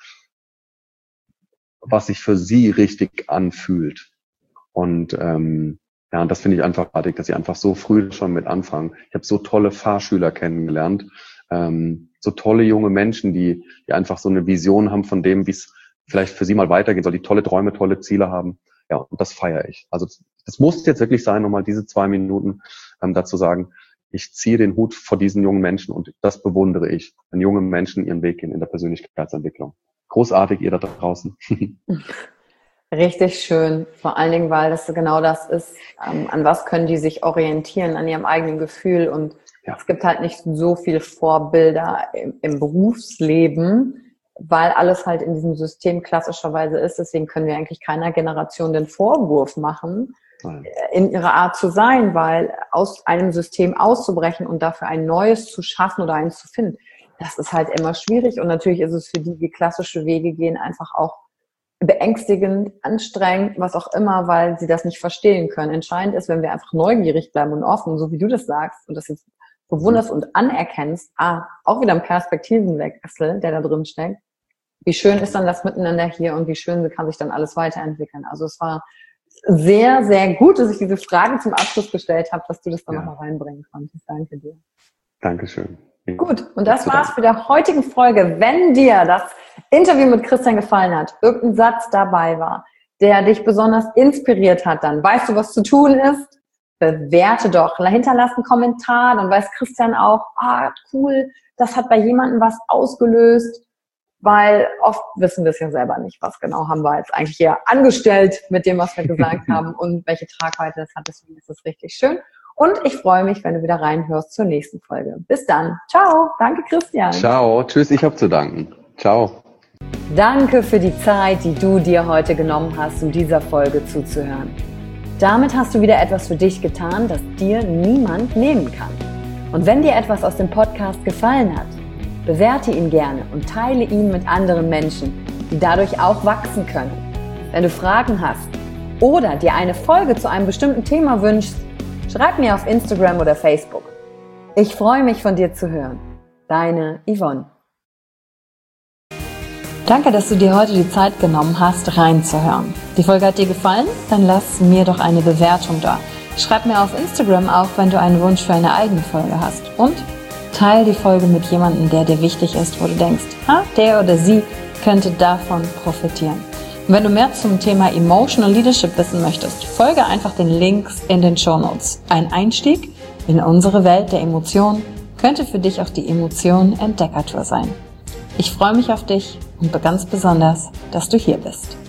was sich für sie richtig anfühlt. Und und das finde ich einfach artig, dass sie einfach so früh schon mit anfangen. Ich habe so tolle Fahrschüler kennengelernt, so tolle junge Menschen, die einfach so eine Vision haben von dem, wie es vielleicht für sie mal weitergehen soll, die tolle Träume, tolle Ziele haben. Ja, und das feiere ich. Also das muss jetzt wirklich sein, nochmal diese 2 Minuten dazu sagen, ich ziehe den Hut vor diesen jungen Menschen, und das bewundere ich, wenn junge Menschen ihren Weg gehen in der Persönlichkeitsentwicklung. Großartig, ihr da draußen. Richtig schön. Vor allen Dingen, weil das genau das ist, an was können die sich orientieren, an ihrem eigenen Gefühl. Und es gibt halt nicht so viele Vorbilder im Berufsleben, weil alles halt in diesem System klassischerweise ist. Deswegen können wir eigentlich keiner Generation den Vorwurf machen, in ihrer Art zu sein, weil aus einem System auszubrechen und dafür ein neues zu schaffen oder eins zu finden, das ist halt immer schwierig. Und natürlich ist es für die klassische Wege gehen, einfach auch beängstigend, anstrengend, was auch immer, weil sie das nicht verstehen können. Entscheidend ist, wenn wir einfach neugierig bleiben und offen, so wie du das sagst und das jetzt bewunderst und anerkennst, auch wieder ein Perspektivenwechsel, der da drin steckt. Wie schön ist dann das Miteinander hier und wie schön kann sich dann alles weiterentwickeln. Also es war sehr, sehr gut, dass ich diese Frage zum Abschluss gestellt habe, dass du das dann nochmal reinbringen konntest. Danke dir. Dankeschön. Gut, und das war's für die heutige Folge. Wenn dir das Interview mit Christian gefallen hat, irgendein Satz dabei war, der dich besonders inspiriert hat, dann weißt du, was zu tun ist. bewerte doch. Hinterlass einen Kommentar, dann weiß Christian auch, cool, das hat bei jemandem was ausgelöst, weil oft wissen wir es ja selber nicht, was genau haben wir jetzt eigentlich hier angestellt mit dem, was wir gesagt haben und welche Tragweite das hat. Deswegen ist es richtig schön. Und ich freue mich, wenn du wieder reinhörst zur nächsten Folge. Bis dann. Ciao. Danke, Christian. Ciao. Tschüss. Ich habe zu danken. Ciao. Danke für die Zeit, die du dir heute genommen hast, um dieser Folge zuzuhören. Damit hast du wieder etwas für dich getan, das dir niemand nehmen kann. Und wenn dir etwas aus dem Podcast gefallen hat, bewerte ihn gerne und teile ihn mit anderen Menschen, die dadurch auch wachsen können. Wenn du Fragen hast oder dir eine Folge zu einem bestimmten Thema wünschst, schreib mir auf Instagram oder Facebook. Ich freue mich, von dir zu hören. Deine Yvonne. Danke, dass du dir heute die Zeit genommen hast, reinzuhören. Die Folge hat dir gefallen? Dann lass mir doch eine Bewertung da. Schreib mir auf Instagram auch, wenn du einen Wunsch für eine eigene Folge hast. Und teile die Folge mit jemandem, der dir wichtig ist, wo du denkst, der oder sie könnte davon profitieren. Und wenn du mehr zum Thema Emotional Leadership wissen möchtest, folge einfach den Links in den Shownotes. Ein Einstieg in unsere Welt der Emotionen könnte für dich auch die Emotionen Entdeckertour sein. Ich freue mich auf dich und ganz besonders, dass du hier bist.